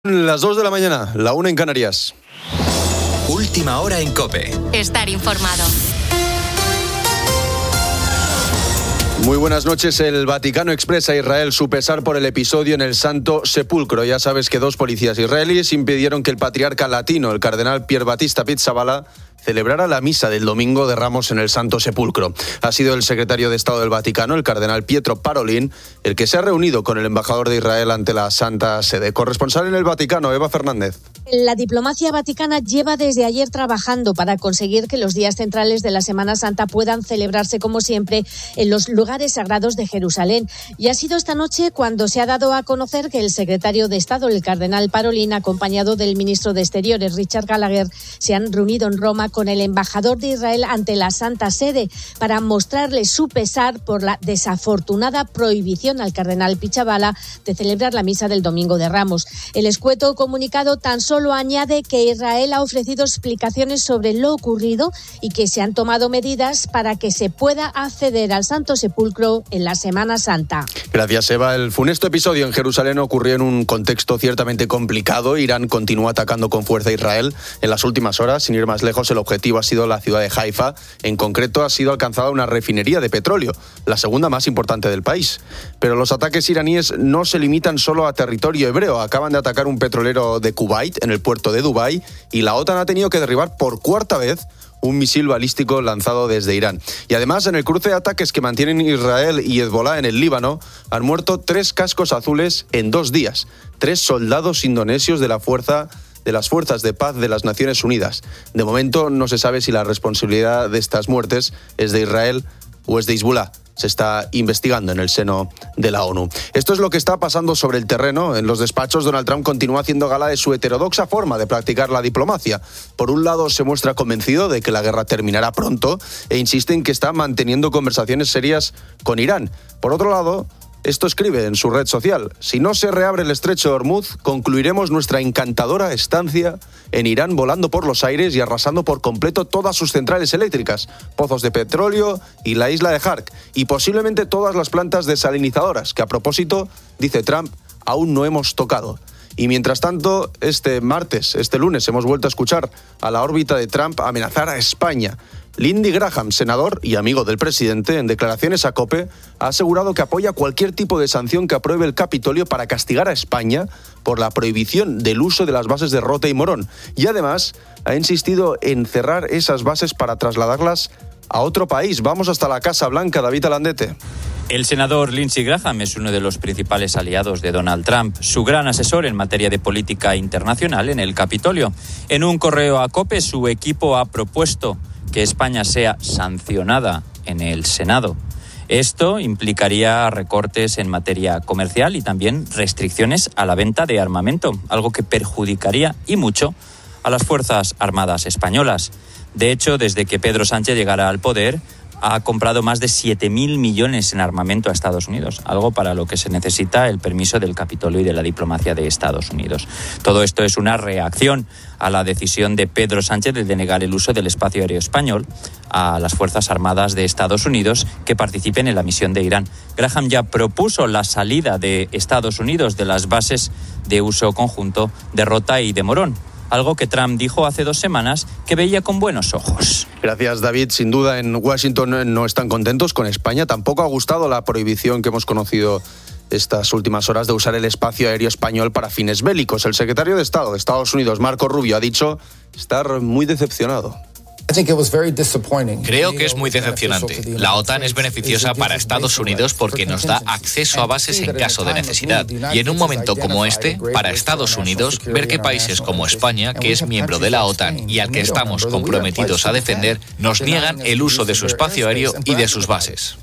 Las 2 de la mañana, la 1 en Canarias. Última hora en COPE. Estar informado. Muy buenas noches. El Vaticano expresa a Israel su pesar por el episodio en el Santo Sepulcro. Ya sabes que 2 policías israelíes impidieron que el patriarca latino, el cardenal Pier Battista Pizzaballa, celebrara la misa del Domingo de Ramos en el Santo Sepulcro. Ha sido el secretario de Estado del Vaticano, el cardenal Pietro Parolin, el que se ha reunido con el embajador de Israel ante la Santa Sede. Corresponsal en el Vaticano, Eva Fernández. La diplomacia vaticana lleva desde ayer trabajando para conseguir que los días centrales de la Semana Santa puedan celebrarse como siempre en los lugares sagrados de Jerusalén. Y ha sido esta noche cuando se ha dado a conocer que el secretario de Estado, el cardenal Parolin, acompañado del ministro de Exteriores, Richard Gallagher, se han reunido en Roma con el embajador de Israel ante la Santa Sede para mostrarle su pesar por la desafortunada prohibición al cardenal Pizzaballa de celebrar la misa del Domingo de Ramos. El escueto comunicado tan solo añade que Israel ha ofrecido explicaciones sobre lo ocurrido y que se han tomado medidas para que se pueda acceder al Santo Sepulcro en la Semana Santa. Gracias, Eva. El funesto episodio en Jerusalén ocurrió en un contexto ciertamente complicado. Irán continúa atacando con fuerza a Israel. En las últimas horas, sin ir más lejos, el objetivo ha sido la ciudad de Haifa. En concreto, ha sido alcanzada una refinería de petróleo, la segunda más importante del país. Pero los ataques iraníes no se limitan solo a territorio hebreo. Acaban de atacar un petrolero de Kuwait en el puerto de Dubái y la OTAN ha tenido que derribar por cuarta vez un misil balístico lanzado desde Irán. Y además, en el cruce de ataques que mantienen Israel y Hezbolá en el Líbano, han muerto 3 cascos azules en 2 días. 3 soldados indonesios de las fuerzas de paz de las Naciones Unidas. De momento no se sabe si la responsabilidad de estas muertes es de Israel o es de Hezbolá. Se está investigando en el seno de la ONU. Esto es lo que está pasando sobre el terreno. En los despachos, Donald Trump continúa haciendo gala de su heterodoxa forma de practicar la diplomacia. Por un lado, se muestra convencido de que la guerra terminará pronto e insiste en que está manteniendo conversaciones serias con Irán. Por otro lado, esto escribe en su red social: si no se reabre el estrecho de Hormuz, concluiremos nuestra encantadora estancia en Irán volando por los aires y arrasando por completo todas sus centrales eléctricas, pozos de petróleo y la isla de Hark, y posiblemente todas las plantas desalinizadoras, que a propósito, dice Trump, aún no hemos tocado. Y mientras tanto, este lunes, hemos vuelto a escuchar a la órbita de Trump amenazar a España. Lindsey Graham, senador y amigo del presidente, en declaraciones a COPE, ha asegurado que apoya cualquier tipo de sanción que apruebe el Capitolio para castigar a España por la prohibición del uso de las bases de Rota y Morón. Y además ha insistido en cerrar esas bases para trasladarlas a otro país. Vamos hasta la Casa Blanca, David Alandete. El senador Lindsey Graham es uno de los principales aliados de Donald Trump, su gran asesor en materia de política internacional en el Capitolio. En un correo a COPE, su equipo ha propuesto que España sea sancionada en el Senado. Esto implicaría recortes en materia comercial y también restricciones a la venta de armamento, algo que perjudicaría y mucho a las Fuerzas Armadas españolas. De hecho, desde que Pedro Sánchez llegara al poder, ha comprado más de 7.000 millones en armamento a Estados Unidos, algo para lo que se necesita el permiso del Capitolio y de la diplomacia de Estados Unidos. Todo esto es una reacción a la decisión de Pedro Sánchez de denegar el uso del espacio aéreo español a las Fuerzas Armadas de Estados Unidos que participen en la misión de Irán. Graham ya propuso la salida de Estados Unidos de las bases de uso conjunto de Rota y de Morón, algo que Trump dijo hace 2 semanas que veía con buenos ojos. Gracias, David. Sin duda, en Washington no están contentos con España. Tampoco ha gustado la prohibición que hemos conocido estas últimas horas de usar el espacio aéreo español para fines bélicos. El secretario de Estado de Estados Unidos, Marco Rubio, ha dicho estar muy decepcionado. Creo que es muy decepcionante. La OTAN es beneficiosa para Estados Unidos porque nos da acceso a bases en caso de necesidad. Y en un momento como este, para Estados Unidos, ver que países como España, que es miembro de la OTAN y al que estamos comprometidos a defender, nos niegan el uso de su espacio aéreo y de sus bases.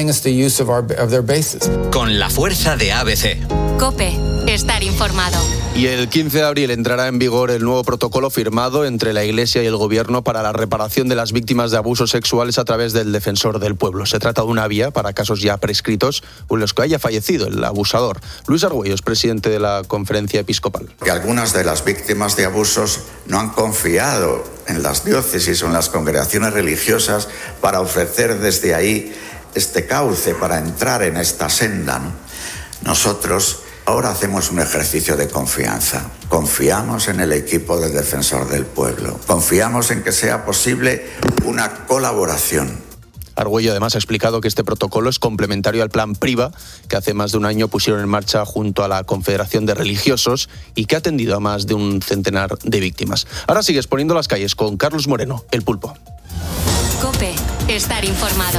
Con la fuerza de ABC. COPE. Estar informado. Y el 15 de abril entrará en vigor el nuevo protocolo firmado entre la Iglesia y el Gobierno para la reparación de las víctimas de abusos sexuales a través del Defensor del Pueblo. Se trata de una vía para casos ya prescritos o en los que haya fallecido el abusador. Luis Argüello es presidente de la Conferencia Episcopal. Que algunas de las víctimas de abusos no han confiado en las diócesis o en las congregaciones religiosas para ofrecer desde ahí este cauce para entrar en esta senda, ¿no? Nosotros Ahora hacemos un ejercicio de confianza. Confiamos en el equipo del Defensor del Pueblo. Confiamos en que sea posible una colaboración. Argüello además ha explicado que este protocolo es complementario al plan Priva, que hace más de un año pusieron en marcha junto a la Confederación de Religiosos y que ha atendido a más de un centenar de víctimas. Ahora sigue exponiendo las calles con Carlos Moreno, el Pulpo. COPE, estar informado.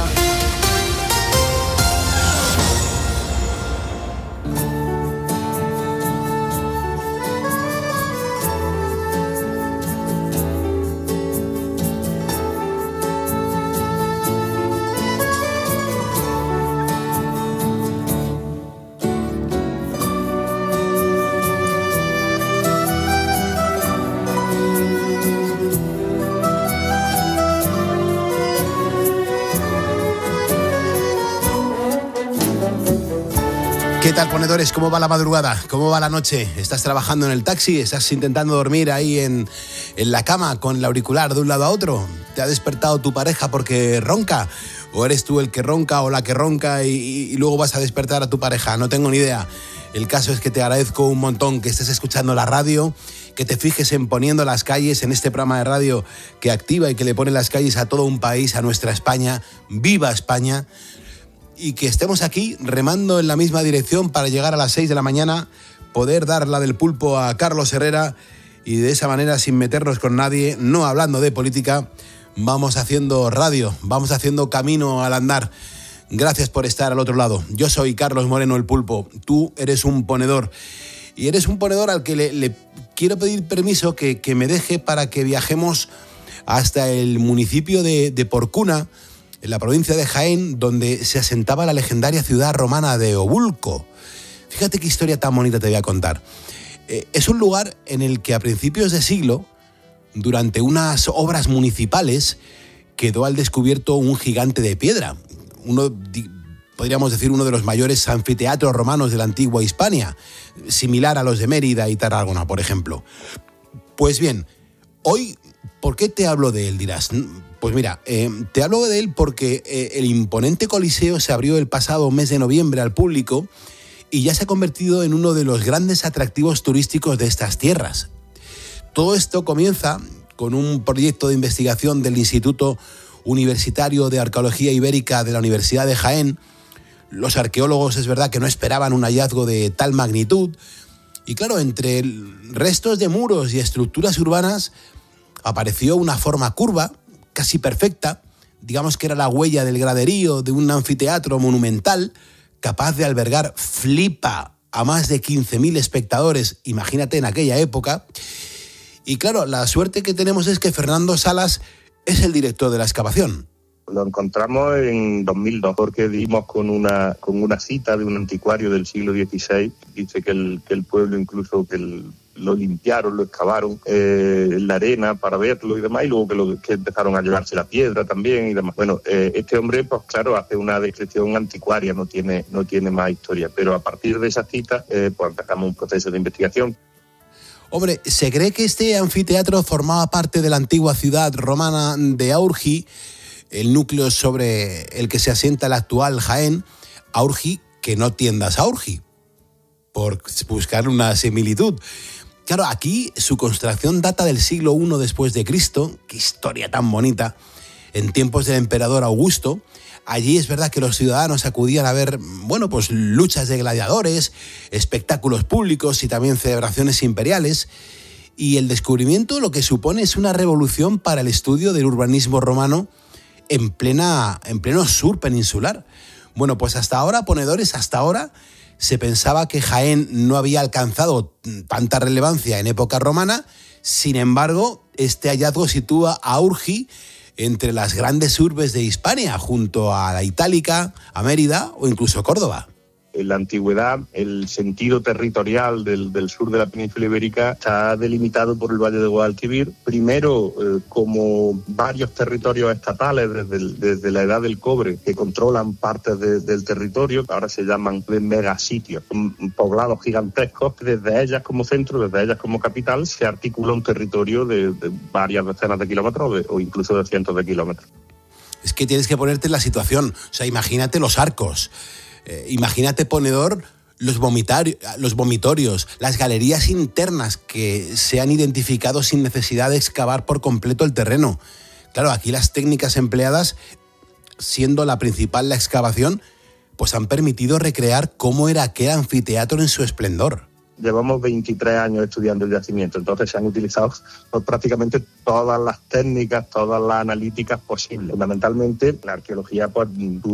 ¿Qué tal, ponedores? ¿Cómo va la madrugada? ¿Cómo va la noche? ¿Estás trabajando en el taxi? ¿Estás intentando dormir ahí en la cama con el auricular de un lado a otro? ¿Te ha despertado tu pareja porque ronca? ¿O eres tú el que ronca o la que ronca y luego vas a despertar a tu pareja? No tengo ni idea. El caso es que te agradezco un montón que estés escuchando la radio, que te fijes en Poniendo las Calles, en este programa de radio que activa y que le pone las calles a todo un país, a nuestra España. ¡Viva España! Y que estemos aquí remando en la misma dirección para llegar a las 6 de la mañana, poder dar la del pulpo a Carlos Herrera y de esa manera, sin meternos con nadie, no hablando de política, vamos haciendo radio, vamos haciendo camino al andar. Gracias por estar al otro lado. Yo soy Carlos Moreno, el Pulpo. Tú eres un ponedor. Y eres un ponedor al que le quiero pedir permiso que me deje para que viajemos hasta el municipio de Porcuna, en la provincia de Jaén, donde se asentaba la legendaria ciudad romana de Obulco. Fíjate qué historia tan bonita te voy a contar. Es un lugar en el que a principios de siglo, durante unas obras municipales, quedó al descubierto un gigante de piedra. Podríamos decir uno de los mayores anfiteatros romanos de la antigua Hispania, similar a los de Mérida y Tarragona, por ejemplo. Pues bien, hoy, ¿por qué te hablo de él, dirás? Pues mira, te hablo de él porque el imponente Coliseo se abrió el pasado mes de noviembre al público y ya se ha convertido en uno de los grandes atractivos turísticos de estas tierras. Todo esto comienza con un proyecto de investigación del Instituto Universitario de Arqueología Ibérica de la Universidad de Jaén. Los arqueólogos es verdad que no esperaban un hallazgo de tal magnitud y claro, entre restos de muros y estructuras urbanas apareció una forma curva, casi perfecta, digamos que era la huella del graderío de un anfiteatro monumental capaz de albergar, flipa, a más de 15.000 espectadores, imagínate en aquella época. Y claro, la suerte que tenemos es que Fernando Salas es el director de la excavación. Lo encontramos en 2002 porque dimos con una cita de un anticuario del siglo XVI. Dice que el pueblo incluso lo limpiaron, lo excavaron en la arena para verlo y demás, y luego que empezaron a llevarse la piedra también y demás. Bueno, este hombre, pues claro, hace una descripción anticuaria, no tiene más historia, pero a partir de esa cita, pues empezamos un proceso de investigación. Hombre, se cree que este anfiteatro formaba parte de la antigua ciudad romana de Aurgi, el núcleo sobre el que se asienta el actual Jaén. Aurgi, que no tiendas a Aurgi, por buscar una similitud. Claro, aquí su construcción data del siglo I después de Cristo, qué historia tan bonita, en tiempos del emperador Augusto. Allí es verdad que los ciudadanos acudían a ver, bueno, pues luchas de gladiadores, espectáculos públicos y también celebraciones imperiales. Y el descubrimiento lo que supone es una revolución para el estudio del urbanismo romano en pleno sur peninsular. Bueno, pues hasta ahora, ponedores, se pensaba que Jaén no había alcanzado tanta relevancia en época romana. Sin embargo, este hallazgo sitúa a Aurgi entre las grandes urbes de Hispania, junto a la Itálica, a Mérida o incluso Córdoba. En la antigüedad, el sentido territorial del sur de la península ibérica está delimitado por el Valle de Guadalquivir, primero como varios territorios estatales desde la Edad del Cobre que controlan partes del territorio, que ahora se llaman megasitios, poblados gigantescos. Desde ellas como centro, desde ellas como capital, se articula un territorio de varias decenas de kilómetros o incluso de cientos de kilómetros. Es que tienes que ponerte en la situación, o sea, imagínate los arcos. Imagínate, ponedor, los vomitorios, las galerías internas que se han identificado sin necesidad de excavar por completo el terreno. Claro, aquí las técnicas empleadas, siendo la principal la excavación, pues han permitido recrear cómo era aquel anfiteatro en su esplendor. Llevamos 23 años estudiando el yacimiento, entonces se han utilizado prácticamente todas las técnicas, todas las analíticas posibles. Fundamentalmente, la arqueología, pues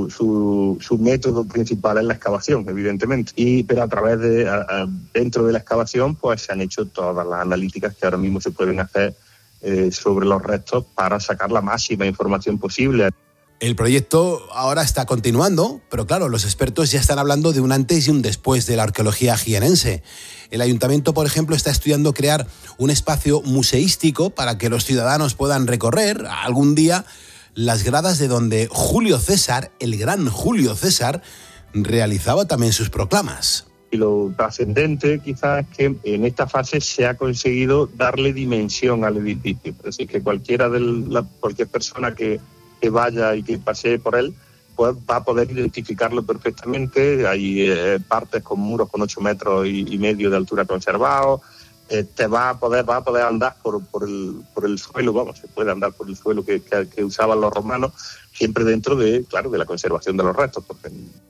su método principal es la excavación, evidentemente. Pero a través de, dentro de la excavación, pues se han hecho todas las analíticas que ahora mismo se pueden hacer sobre los restos para sacar la máxima información posible. El proyecto ahora está continuando, pero claro, los expertos ya están hablando de un antes y un después de la arqueología jienense. El ayuntamiento, por ejemplo, está estudiando crear un espacio museístico para que los ciudadanos puedan recorrer algún día las gradas de donde Julio César, el gran Julio César, realizaba también sus proclamas. Y lo trascendente quizás es que en esta fase se ha conseguido darle dimensión al edificio. Es decir, que cualquier persona que vaya y que pasee por él, pues va a poder identificarlo perfectamente. Hay partes con muros con 8 metros y medio de altura conservados. Va a poder andar por el suelo, se puede andar por el suelo que usaban los romanos, siempre dentro de la conservación de los restos. Porque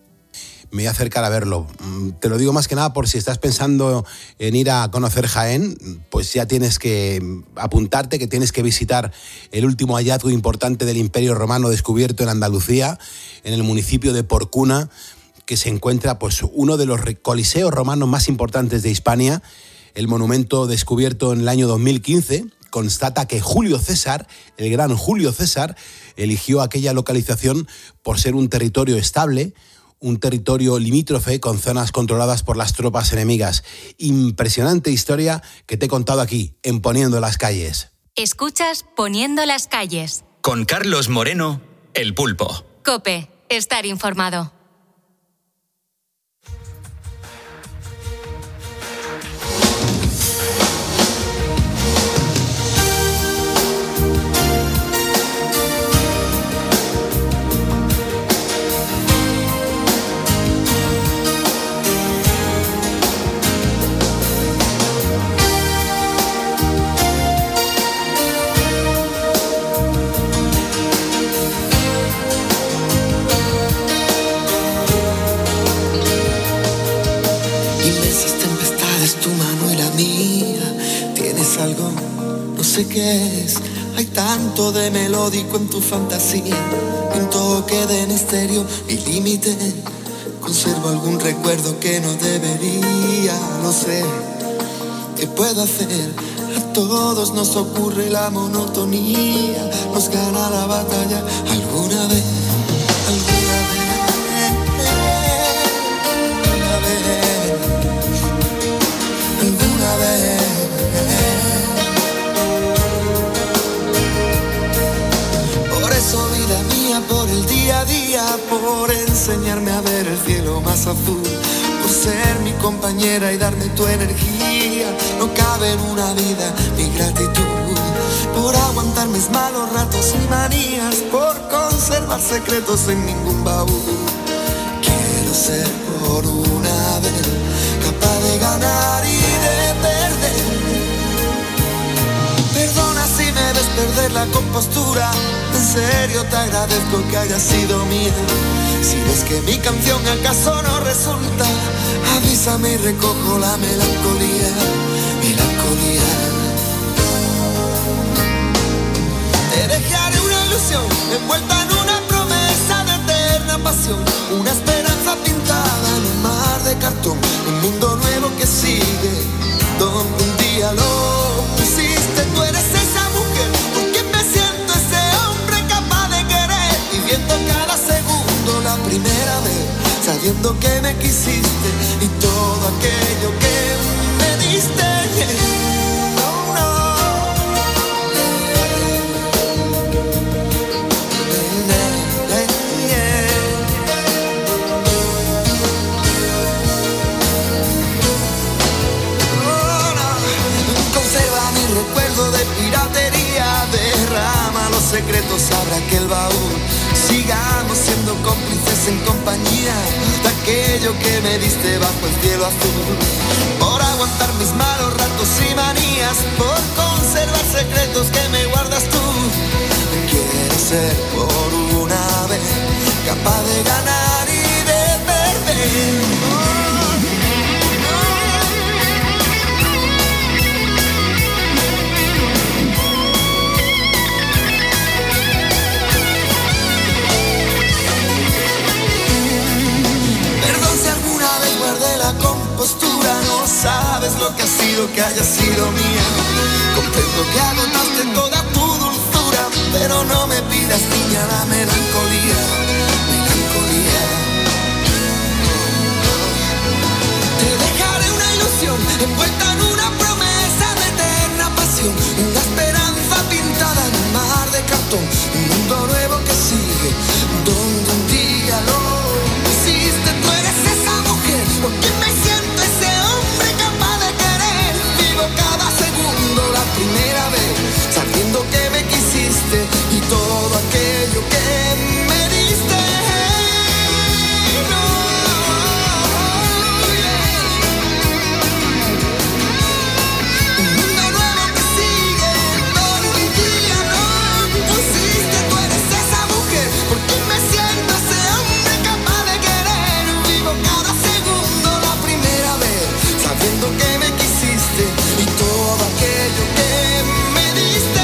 me voy a acercar a verlo. Te lo digo más que nada por si estás pensando en ir a conocer Jaén, pues ya tienes que apuntarte, que tienes que visitar el último hallazgo importante del Imperio Romano descubierto en Andalucía, en el municipio de Porcuna, que se encuentra pues uno de los coliseos romanos más importantes de Hispania. El monumento descubierto en el año 2015 constata que Julio César, el gran Julio César, eligió aquella localización por ser un territorio estable, un territorio limítrofe con zonas controladas por las tropas enemigas. Impresionante historia que te he contado aquí, en Poniendo las Calles. Escuchas Poniendo las Calles. Con Carlos Moreno, El Pulpo. COPE, estar informado. Algo, no sé qué es, hay tanto de melódico en tu fantasía, un toque de misterio y límite, conservo algún recuerdo que no debería, no sé qué puedo hacer, a todos nos ocurre la monotonía, nos gana la batalla alguna vez. Por el día a día, por enseñarme a ver el cielo más azul, por ser mi compañera y darme tu energía, no cabe en una vida mi gratitud, por aguantar mis malos ratos y manías, por conservar secretos en ningún baúl. Quiero ser por una vez capaz de ganar y de perder. Perdona si me ves perder la compostura, en serio te agradezco que haya sido mía. Si ves que mi canción acaso no resulta, avísame y recojo la melancolía. Te dejaré una ilusión envuelta en una promesa de eterna pasión, una esperanza pintada en un mar de cartón, un mundo nuevo que sigue, donde un día lo pusiste. Tú eres esa mujer por quien me siento ese hombre capaz de querer, viviendo cada segundo la primera vez, sabiendo que me quisiste y todo aquello que me diste. Recuerdo de piratería, derrama los secretos, abre aquel baúl, sigamos siendo cómplices en compañía de aquello que me diste bajo el cielo azul. Por aguantar mis malos ratos y manías, por conservar secretos que me guardas tú. Quiero ser por una vez capaz de ganar y de perder. La compostura, no sabes lo que ha sido que haya sido mía. Comprendo que agotaste toda tu dulzura, pero no me pidas, niña, la melancolía. Melancolía. Te dejaré una ilusión envuelta en una promesa de eterna pasión, una esperanza pintada en un mar de cartón, un mundo nuevo que sigue, donde un día lo hiciste. Tú eres esa mujer por quien me siento ese hombre capaz de querer. Vivo cada segundo la primera vez, sabiendo que me quisiste y todo aquello que me diste. No, un mundo nuevo que sigue, donde un día no pusiste. Tú eres esa mujer por quien me siento ese hombre capaz de querer. Vivo cada segundo la primera vez, sabiendo que me quisiste y todo aquello que me diste.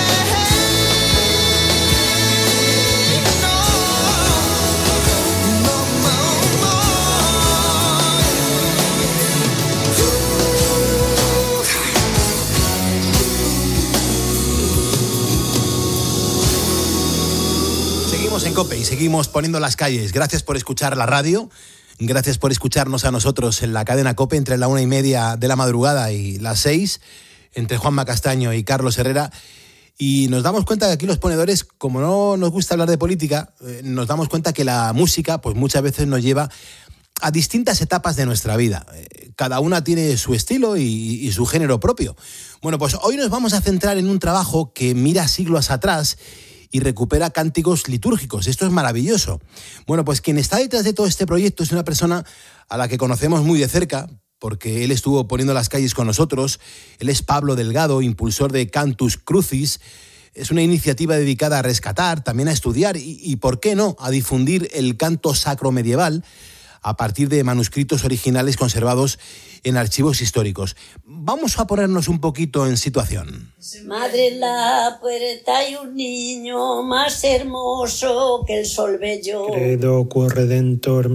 Seguimos en COPE y seguimos poniendo las calles. Gracias por escuchar la radio. Gracias por escucharnos a nosotros en la cadena COPE entre la 1:30 de la madrugada y las 6, entre Juanma Castaño y Carlos Herrera. Y nos damos cuenta que aquí los ponedores, como no nos gusta hablar de política, nos damos cuenta que la música pues muchas veces nos lleva a distintas etapas de nuestra vida. Cada una tiene su estilo y su género propio. Bueno, pues hoy nos vamos a centrar en un trabajo que mira siglos atrás y recupera cánticos litúrgicos. Esto es maravilloso. Bueno, pues quien está detrás de todo este proyecto es una persona a la que conocemos muy de cerca, porque él estuvo poniendo las calles con nosotros. Él es Pablo Delgado, impulsor de Cantus Crucis. Es una iniciativa dedicada a rescatar, también a estudiar y ¿por qué no?, a difundir el canto sacro medieval a partir de manuscritos originales conservados en archivos históricos. Vamos a ponernos un poquito en situación. Madre en la puerta hay un niño más hermoso que el sol bello. Credo quo redentor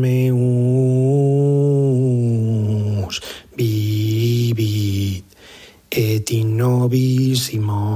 meus vivit et in nobis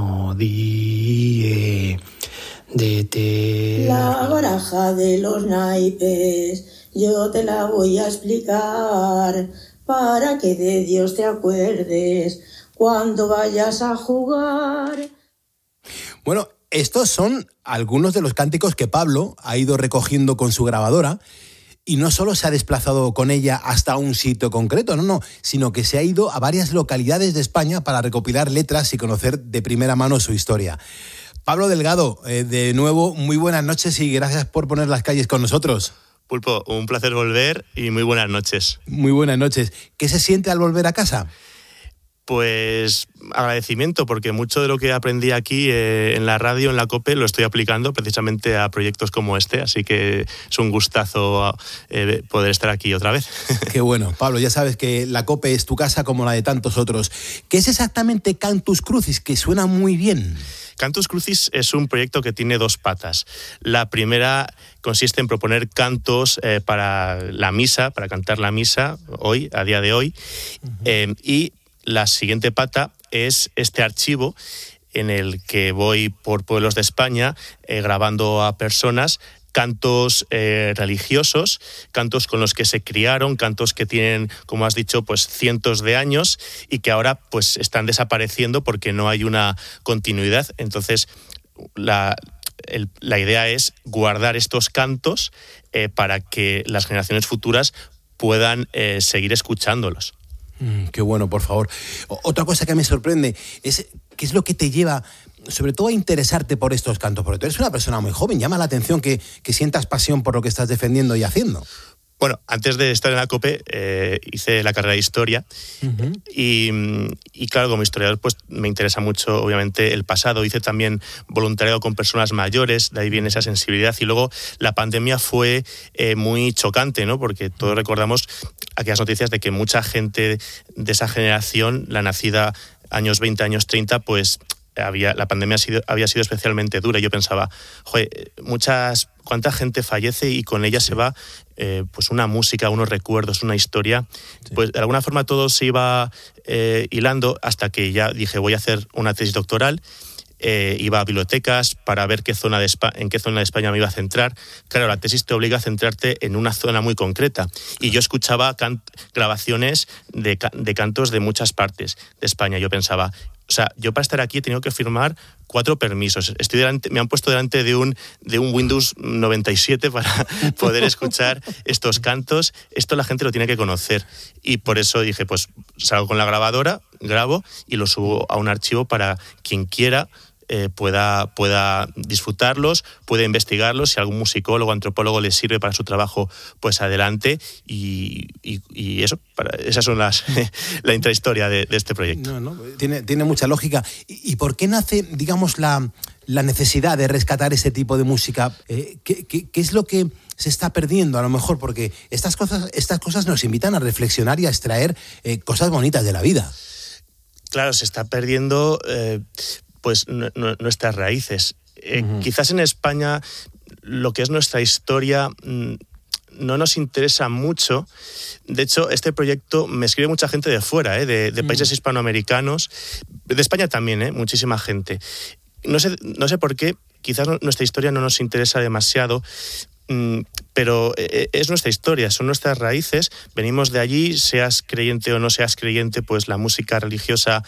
die de te. La baraja de los naipes yo te la voy a explicar para que de Dios te acuerdes cuando vayas a jugar. Bueno, estos son algunos de los cánticos que Pablo ha ido recogiendo con su grabadora y no solo se ha desplazado con ella hasta un sitio concreto, no, sino que se ha ido a varias localidades de España para recopilar letras y conocer de primera mano su historia. Pablo Delgado, de nuevo, muy buenas noches y gracias por poner las calles con nosotros. Pulpo, un placer volver y muy buenas noches. Muy buenas noches. ¿Qué se siente al volver a casa? Pues agradecimiento, porque mucho de lo que aprendí aquí en la radio, en la COPE, lo estoy aplicando precisamente a proyectos como este, así que es un gustazo poder estar aquí otra vez. Qué bueno. Pablo, ya sabes que la COPE es tu casa como la de tantos otros. ¿Qué es exactamente Cantus Crucis? Que suena muy bien. Cantus Crucis es un proyecto que tiene dos patas. La primera consiste en proponer cantos para la misa, para cantar la misa hoy, a día de hoy, y la siguiente pata es este archivo en el que voy por pueblos de España grabando a personas cantos religiosos, cantos con los que se criaron, cantos que tienen, como has dicho, pues cientos de años y que ahora pues están desapareciendo porque no hay una continuidad. Entonces, la idea es guardar estos cantos para que las generaciones futuras puedan seguir escuchándolos. Qué bueno, por favor. Otra cosa que me sorprende es qué es lo que te lleva sobre todo a interesarte por estos cantos? Porque tú eres una persona muy joven, llama la atención que sientas pasión por lo que estás defendiendo y haciendo. Bueno, antes de estar en la COPE hice la carrera de Historia y claro, como historiador pues me interesa mucho obviamente el pasado. Hice también voluntariado con personas mayores, de ahí viene esa sensibilidad. Y luego la pandemia fue muy chocante, ¿no? Porque todos recordamos aquellas noticias de que mucha gente de esa generación, la nacida años 20, años 30, pues la pandemia había sido especialmente dura. Y yo pensaba, cuánta gente fallece y con ella se va pues una música, unos recuerdos, una historia. Sí. Pues de alguna forma todo se iba hilando hasta que ya dije, voy a hacer una tesis doctoral. Iba a bibliotecas para ver en qué zona de España me iba a centrar. Claro, la tesis te obliga a centrarte en una zona muy concreta. Y yo escuchaba grabaciones de cantos de muchas partes de España. Yo pensaba, o sea, yo para estar aquí he tenido que firmar 4 permisos. Me han puesto delante de un Windows 97 para poder escuchar estos cantos. Esto la gente lo tiene que conocer. Y por eso dije, pues salgo con la grabadora, grabo y lo subo a un archivo para quien quiera pueda disfrutarlos, pueda investigarlos. Si algún musicólogo, antropólogo les sirve para su trabajo, pues adelante. Y eso, esas son la intrahistoria de este proyecto. No, tiene mucha lógica. ¿Y por qué nace, digamos, la necesidad de rescatar ese tipo de música? ¿Qué es lo que se está perdiendo a lo mejor? Porque estas cosas nos invitan a reflexionar y a extraer cosas bonitas de la vida. Claro, se está perdiendo pues nuestras raíces. Quizás en España lo que es nuestra historia no nos interesa mucho. De hecho, este proyecto me escribe mucha gente de fuera, de países hispanoamericanos, de España también, muchísima gente. No sé por qué, quizás nuestra historia no nos interesa demasiado, pero es nuestra historia, son nuestras raíces, venimos de allí, seas creyente o no seas creyente, pues la música religiosa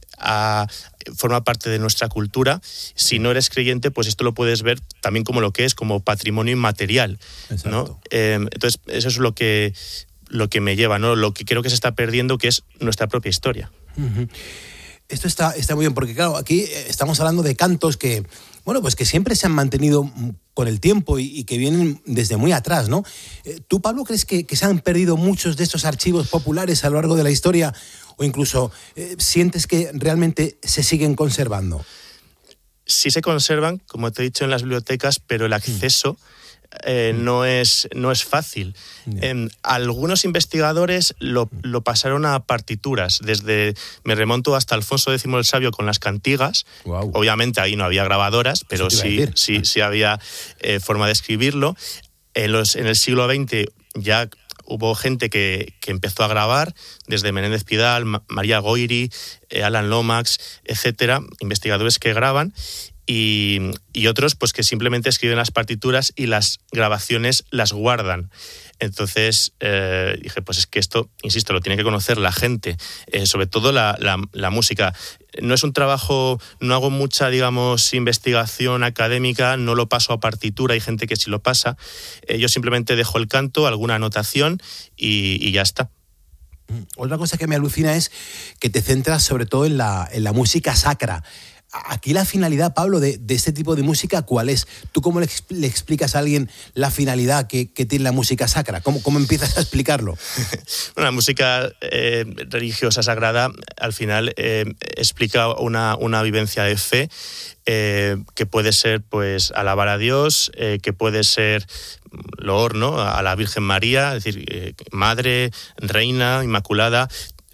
forma parte de nuestra cultura. Si no eres creyente, pues esto lo puedes ver también como lo que es, como patrimonio inmaterial, ¿no? Entonces, eso es lo que me lleva, ¿no? Lo que creo que se está perdiendo, que es nuestra propia historia. Uh-huh. Esto está muy bien, porque claro, aquí estamos hablando de cantos que, bueno, pues que siempre se han mantenido con el tiempo y que vienen desde muy atrás, ¿no? ¿Tú, Pablo, crees que se han perdido muchos de estos archivos populares a lo largo de la historia? ¿O incluso sientes que realmente se siguen conservando? Sí se conservan, como te he dicho, en las bibliotecas, pero el acceso no es fácil. Algunos investigadores lo pasaron a partituras. Me remonto hasta Alfonso X el Sabio con las cantigas. Wow. Obviamente ahí no había grabadoras, pero sí había forma de escribirlo. En el siglo XX ya hubo gente que empezó a grabar, desde Menéndez Pidal, María Goiri, Alan Lomax, etcétera, investigadores que graban, y otros pues que simplemente escriben las partituras y las grabaciones las guardan. Entonces dije, pues es que esto, insisto, lo tiene que conocer la gente, sobre todo la música. No es un trabajo, no hago mucha, digamos, investigación académica, no lo paso a partitura, hay gente que sí lo pasa. Yo simplemente dejo el canto, alguna anotación y ya está. Otra cosa que me alucina es que te centras sobre todo en la música sacra. Aquí la finalidad, Pablo, de este tipo de música, ¿cuál es? ¿Tú cómo le explicas a alguien la finalidad que tiene la música sacra? ¿Cómo empiezas a explicarlo? Bueno, la música religiosa sagrada al final explica una vivencia de fe que puede ser pues alabar a Dios, que puede ser loor, ¿no?, a la Virgen María, es decir, madre, reina, inmaculada.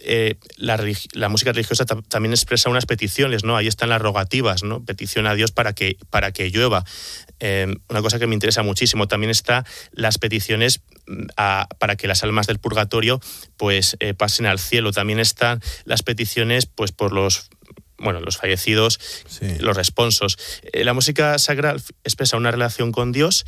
La música religiosa también expresa unas peticiones, ¿no? Ahí están las rogativas, ¿no? Petición a Dios para que llueva. Una cosa que me interesa muchísimo. También están las peticiones para que las almas del purgatorio pues pasen al cielo. También están las peticiones pues por los fallecidos, sí, los responsos. La música sagrada expresa una relación con Dios.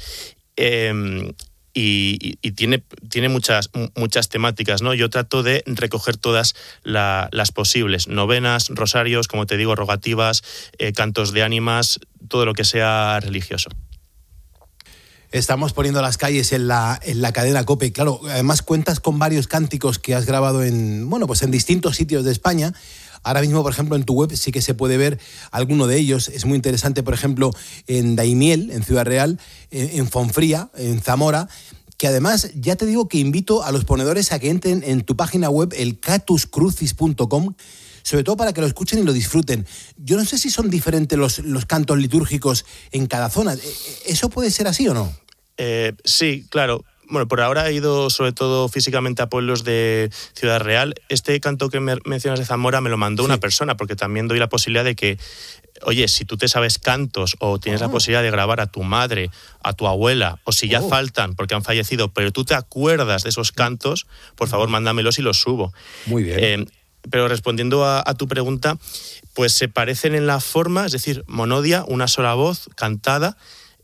Y tiene muchas temáticas, ¿no? Yo trato de recoger todas las posibles: novenas, rosarios, como te digo, rogativas, cantos de ánimas, todo lo que sea religioso. Estamos poniendo las calles en la cadena COPE. Claro, además cuentas con varios cánticos que has grabado en distintos sitios de España. Ahora mismo, por ejemplo, en tu web sí que se puede ver alguno de ellos. Es muy interesante, por ejemplo, en Daimiel, en Ciudad Real, en Fonfría, en Zamora, que además ya te digo que invito a los ponedores a que entren en tu página web, el catuscrucis.com, sobre todo para que lo escuchen y lo disfruten. Yo no sé si son diferentes los cantos litúrgicos en cada zona. ¿Eso puede ser así o no? Sí, claro. Bueno, por ahora he ido sobre todo físicamente a pueblos de Ciudad Real. Este canto que mencionas de Zamora me lo mandó una persona, porque también doy la posibilidad de que, oye, si tú te sabes cantos o tienes la posibilidad de grabar a tu madre, a tu abuela, o si ya faltan porque han fallecido, pero tú te acuerdas de esos cantos, por favor, mándamelos y los subo. Muy bien. Pero respondiendo a tu pregunta, pues se parecen en la forma, es decir, monodia, una sola voz cantada,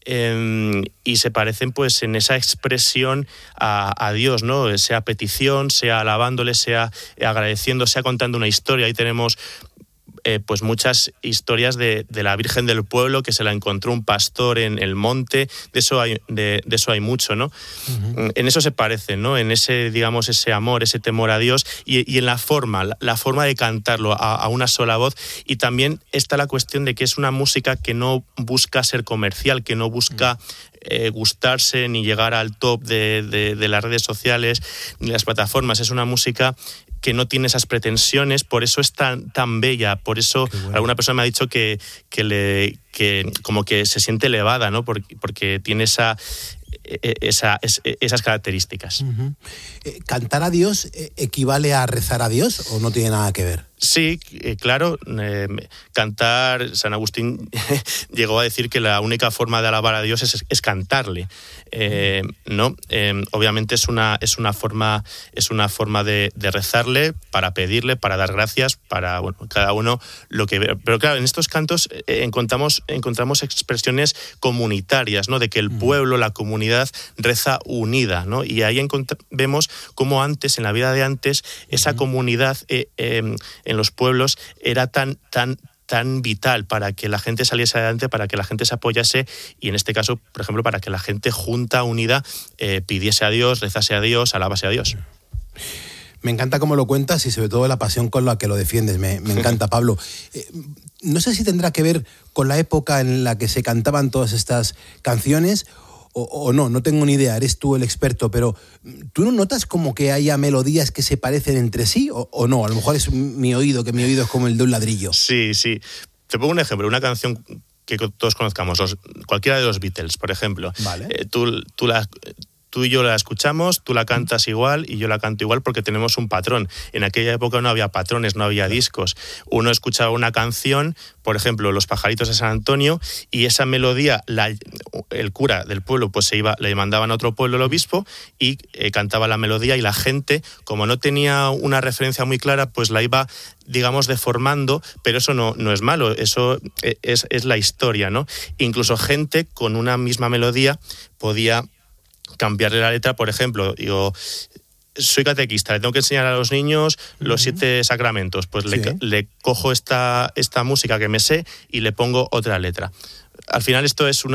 y se parecen pues en esa expresión a Dios, ¿no? Sea petición, sea alabándole, sea agradeciendo, sea contando una historia. Ahí tenemos pues muchas historias de la Virgen del Pueblo, que se la encontró un pastor en el monte. De eso hay mucho, ¿no? Uh-huh. En eso se parecen, ¿no? En ese, digamos, ese amor, ese temor a Dios, y en la forma de cantarlo a una sola voz. Y también está la cuestión de que es una música que no busca ser comercial, que no busca gustarse ni llegar al top de las redes sociales ni las plataformas. Es una música que no tiene esas pretensiones, por eso es tan bella, por eso alguna persona me ha dicho que como que se siente elevada, ¿no? Porque tiene esas características. Uh-huh. ¿Cantar a Dios equivale a rezar a Dios o no tiene nada que ver? Sí, claro. Cantar, San Agustín llegó a decir que la única forma de alabar a Dios es cantarle. ¿No? Obviamente es una forma de rezarle, para pedirle, para dar gracias, para cada uno lo que ve. Pero claro, en estos cantos encontramos expresiones comunitarias, ¿no? De que el pueblo, la comunidad reza unida, ¿no? Y ahí vemos cómo antes, en la vida de antes, esa comunidad en los pueblos era tan vital para que la gente saliese adelante, para que la gente se apoyase, y en este caso, por ejemplo, para que la gente junta, unida, pidiese a Dios, rezase a Dios, alabase a Dios. Me encanta cómo lo cuentas y sobre todo la pasión con la que lo defiendes. Me encanta, Pablo. No sé si tendrá que ver con la época en la que se cantaban todas estas canciones o no tengo ni idea, eres tú el experto, pero ¿tú no notas como que haya melodías que se parecen entre sí o no? A lo mejor es mi oído, que mi oído es como el de un ladrillo. Sí. Te pongo un ejemplo, una canción que todos conozcamos, cualquiera de los Beatles, por ejemplo. Vale. Tú y yo la escuchamos, tú la cantas igual y yo la canto igual porque tenemos un patrón. En aquella época no había patrones, no había discos. Uno escuchaba una canción, por ejemplo, Los pajaritos de San Antonio, y esa melodía, el cura del pueblo pues le mandaban a otro pueblo el obispo y cantaba la melodía, y la gente, como no tenía una referencia muy clara, pues la iba, digamos, deformando, pero eso no es malo, eso es la historia, ¿no? Incluso gente con una misma melodía podía cambiarle la letra. Por ejemplo, digo, soy catequista, le tengo que enseñar a los niños los 7 sacramentos, pues le cojo esta música que me sé y le pongo otra letra. Al final esto es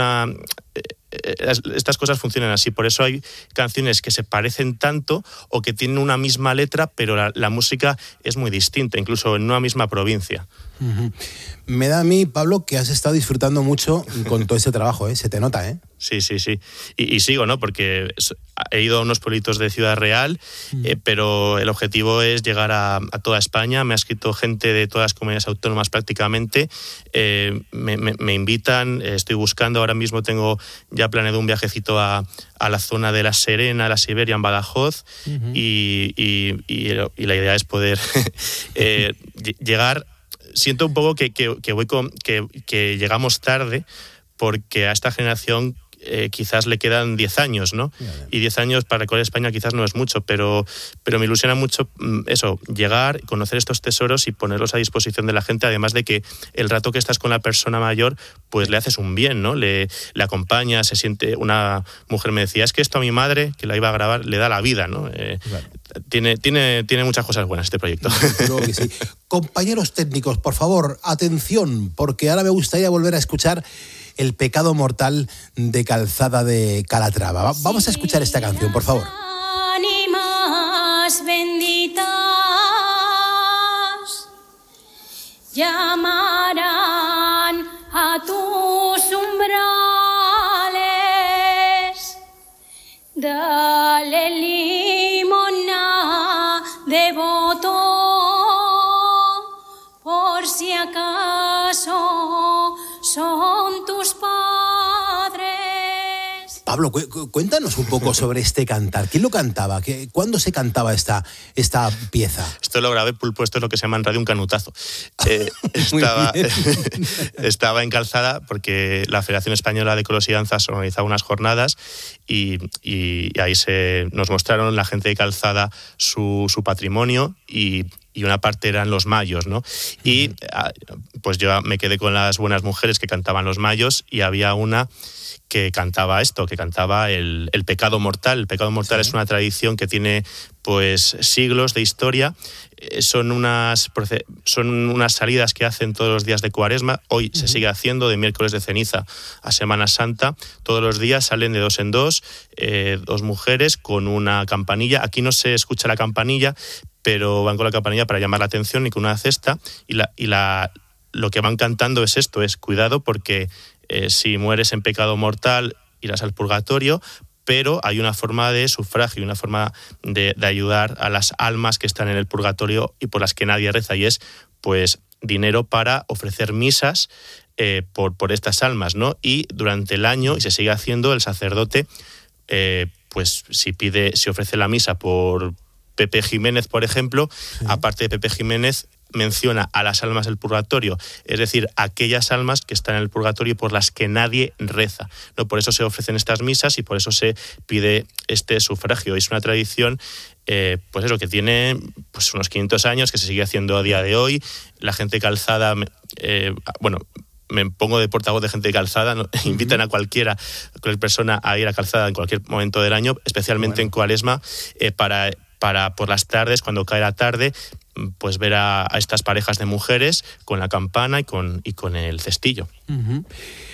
estas cosas funcionan así, por eso hay canciones que se parecen tanto o que tienen una misma letra, pero la música es muy distinta, incluso en una misma provincia. Uh-huh. Me da a mí, Pablo, que has estado disfrutando mucho con todo ese trabajo, ¿eh? Se te nota, ¿eh? Sí. Y sigo, ¿no? Porque he ido a unos pueblitos de Ciudad Real, pero el objetivo es llegar a toda España. Me ha escrito gente de todas las comunidades autónomas prácticamente. Me invitan, estoy buscando, ahora mismo tengo ya planeado un viajecito a la zona de La Serena, la Siberia, en Badajoz, y la idea es poder llegar. Siento un poco que llegamos tarde, porque a esta generación quizás le quedan 10 años, ¿no? Y 10 años para recorrer España quizás no es mucho, pero me ilusiona mucho eso, llegar, conocer estos tesoros y ponerlos a disposición de la gente, además de que el rato que estás con la persona mayor, pues le haces un bien, ¿no? Le acompañas, se siente. Una mujer me decía, es que esto a mi madre, que la iba a grabar, le da la vida, ¿no? Tiene muchas cosas buenas este proyecto. Creo que sí. Compañeros técnicos, por favor, atención, porque ahora me gustaría volver a escuchar El pecado mortal de Calzada de Calatrava. Vamos a escuchar esta canción, por favor. Ánimas benditas, llamarán a tus umbrales. Dale limosna de voto, por si acaso son tus padres. Pablo, cuéntanos un poco sobre este cantar. ¿Quién lo cantaba? ¿Cuándo se cantaba esta pieza? Esto lo grabé, Pulpo, esto es lo que se llama en radio un canutazo. Estaba en Calzada porque la Federación Española de Coros y Danzas organizaba unas jornadas y ahí nos mostraron la gente de Calzada su patrimonio y una parte eran los mayos, ¿no? Y pues yo me quedé con las buenas mujeres que cantaban los mayos y había una que cantaba el pecado mortal. El pecado mortal es una tradición que tiene pues siglos de historia. Son unas salidas que hacen todos los días de Cuaresma. Hoy se sigue haciendo de miércoles de ceniza a Semana Santa. Todos los días salen de dos en dos, dos mujeres con una campanilla. Aquí no se escucha la campanilla, pero van con la campanilla para llamar la atención y con una cesta. Lo que van cantando es esto, es cuidado porque si mueres en pecado mortal irás al purgatorio, pero hay una forma de sufragio, una forma de ayudar a las almas que están en el purgatorio y por las que nadie reza, y es pues dinero para ofrecer misas por estas almas, ¿no? Y durante el año, y se sigue haciendo, el sacerdote pues si ofrece la misa por Pepe Jiménez, por ejemplo, sí. Aparte de Pepe Jiménez, menciona a las almas del purgatorio, es decir, aquellas almas que están en el purgatorio y por las que nadie reza, ¿no? Por eso se ofrecen estas misas y por eso se pide este sufragio. Es una tradición pues eso, que tiene pues unos 500 años, que se sigue haciendo a día de hoy. La gente de Calzada, me pongo de portavoz de gente de Calzada, ¿no? Invitan a cualquier persona a ir a Calzada en cualquier momento del año, especialmente en Cuaresma, para por las tardes, cuando cae la tarde, pues ver a estas parejas de mujeres con la campana y con el cestillo. Uh-huh.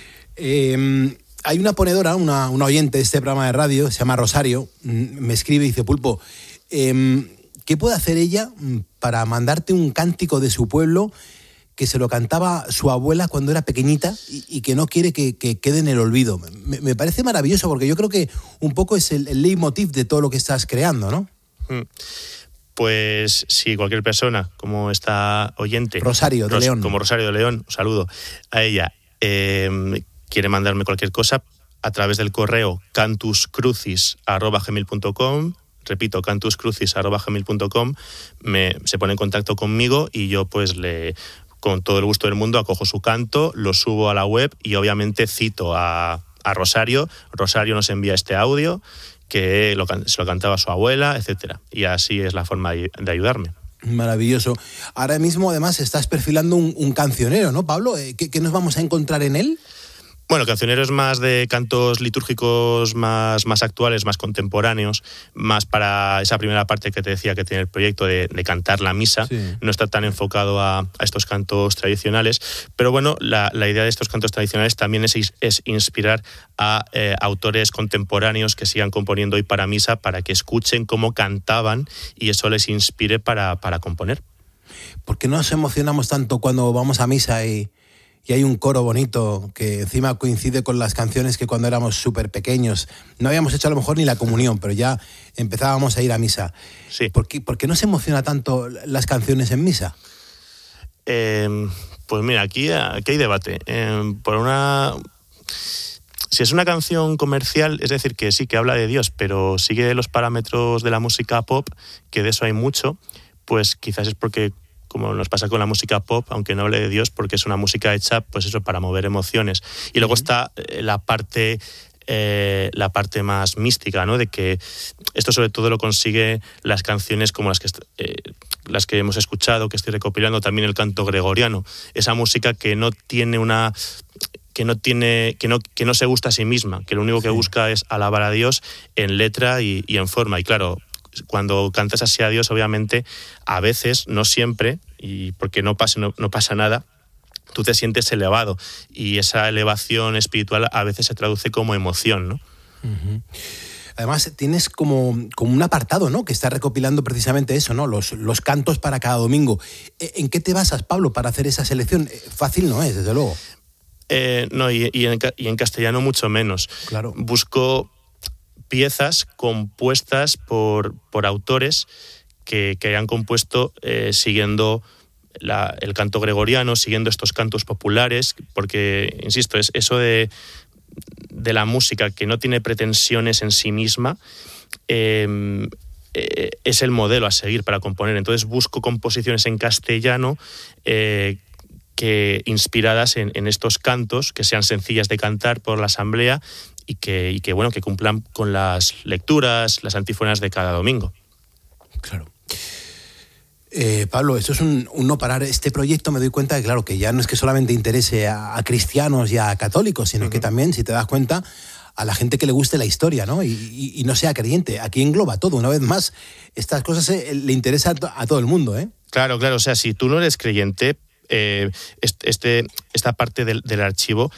Hay una ponedora, una oyente de este programa de radio, se llama Rosario, me escribe y dice: Pulpo, ¿qué puede hacer ella para mandarte un cántico de su pueblo que se lo cantaba su abuela cuando era pequeñita y que no quiere que quede en el olvido? Me parece maravilloso porque yo creo que un poco es el leitmotiv de todo lo que estás creando, ¿no? Pues si cualquier persona, como esta oyente, Rosario de León, como Rosario de León, un saludo a ella, quiere mandarme cualquier cosa a través del correo cantuscrucis@gmail.com, repito, cantuscrucis@gmail.com, se pone en contacto conmigo y yo pues con todo el gusto del mundo acojo su canto, lo subo a la web y obviamente cito a Rosario. Rosario nos envía este audio que se lo cantaba su abuela, etcétera. Y así es la forma de ayudarme. Maravilloso. Ahora mismo, además, estás perfilando un cancionero, ¿no, Pablo? ¿Qué nos vamos a encontrar en él? Bueno, cancionero es más de cantos litúrgicos más actuales, más contemporáneos, más para esa primera parte que te decía que tiene el proyecto de cantar la misa. Sí. No está tan enfocado a estos cantos tradicionales, pero bueno, la idea de estos cantos tradicionales también es inspirar a autores contemporáneos que sigan componiendo hoy para misa, para que escuchen cómo cantaban y eso les inspire para componer. ¿Por qué nos emocionamos tanto cuando vamos a misa y hay un coro bonito que encima coincide con las canciones que cuando éramos súper pequeños no habíamos hecho a lo mejor ni la comunión, pero ya empezábamos a ir a misa? Sí. ¿Por qué no se emociona tanto las canciones en misa? Pues mira, aquí hay debate. Si es una canción comercial, es decir, que sí, que habla de Dios, pero sigue los parámetros de la música pop, que de eso hay mucho, pues quizás es porque, como nos pasa con la música pop, aunque no hable de Dios, porque es una música hecha, pues eso, para mover emociones. Y luego está la parte más mística, ¿no? De que esto sobre todo lo consigue las canciones como las que hemos escuchado, que estoy recopilando, también el canto gregoriano. Esa música que no se gusta a sí misma, que lo único que busca es alabar a Dios en letra y en forma. Y claro, cuando cantas así a Dios, obviamente, a veces, no siempre, y porque no pasa nada, tú te sientes elevado y esa elevación espiritual a veces se traduce como emoción, ¿no? Uh-huh. Además, tienes como un apartado, ¿no?, que está recopilando precisamente eso, ¿no?, los cantos para cada domingo. ¿En qué te basas, Pablo, para hacer esa selección? Fácil no es, desde luego. No, y en castellano mucho menos. Claro. Busco piezas compuestas por autores que hayan compuesto siguiendo el canto gregoriano, siguiendo estos cantos populares, porque, insisto, es eso de la música que no tiene pretensiones en sí misma, es el modelo a seguir para componer. Entonces busco composiciones en castellano que inspiradas en estos cantos, que sean sencillas de cantar por la asamblea y que cumplan con las lecturas, las antífonas de cada domingo. Claro. Pablo, esto es un no parar. Este proyecto, me doy cuenta de, claro, que ya no es que solamente interese a cristianos y a católicos, sino que también, si te das cuenta, a la gente que le guste la historia, ¿no? Y no sea creyente. Aquí engloba todo. Una vez más, estas cosas le interesan a todo el mundo, ¿eh? Claro. O sea, si tú no eres creyente, esta parte del archivo,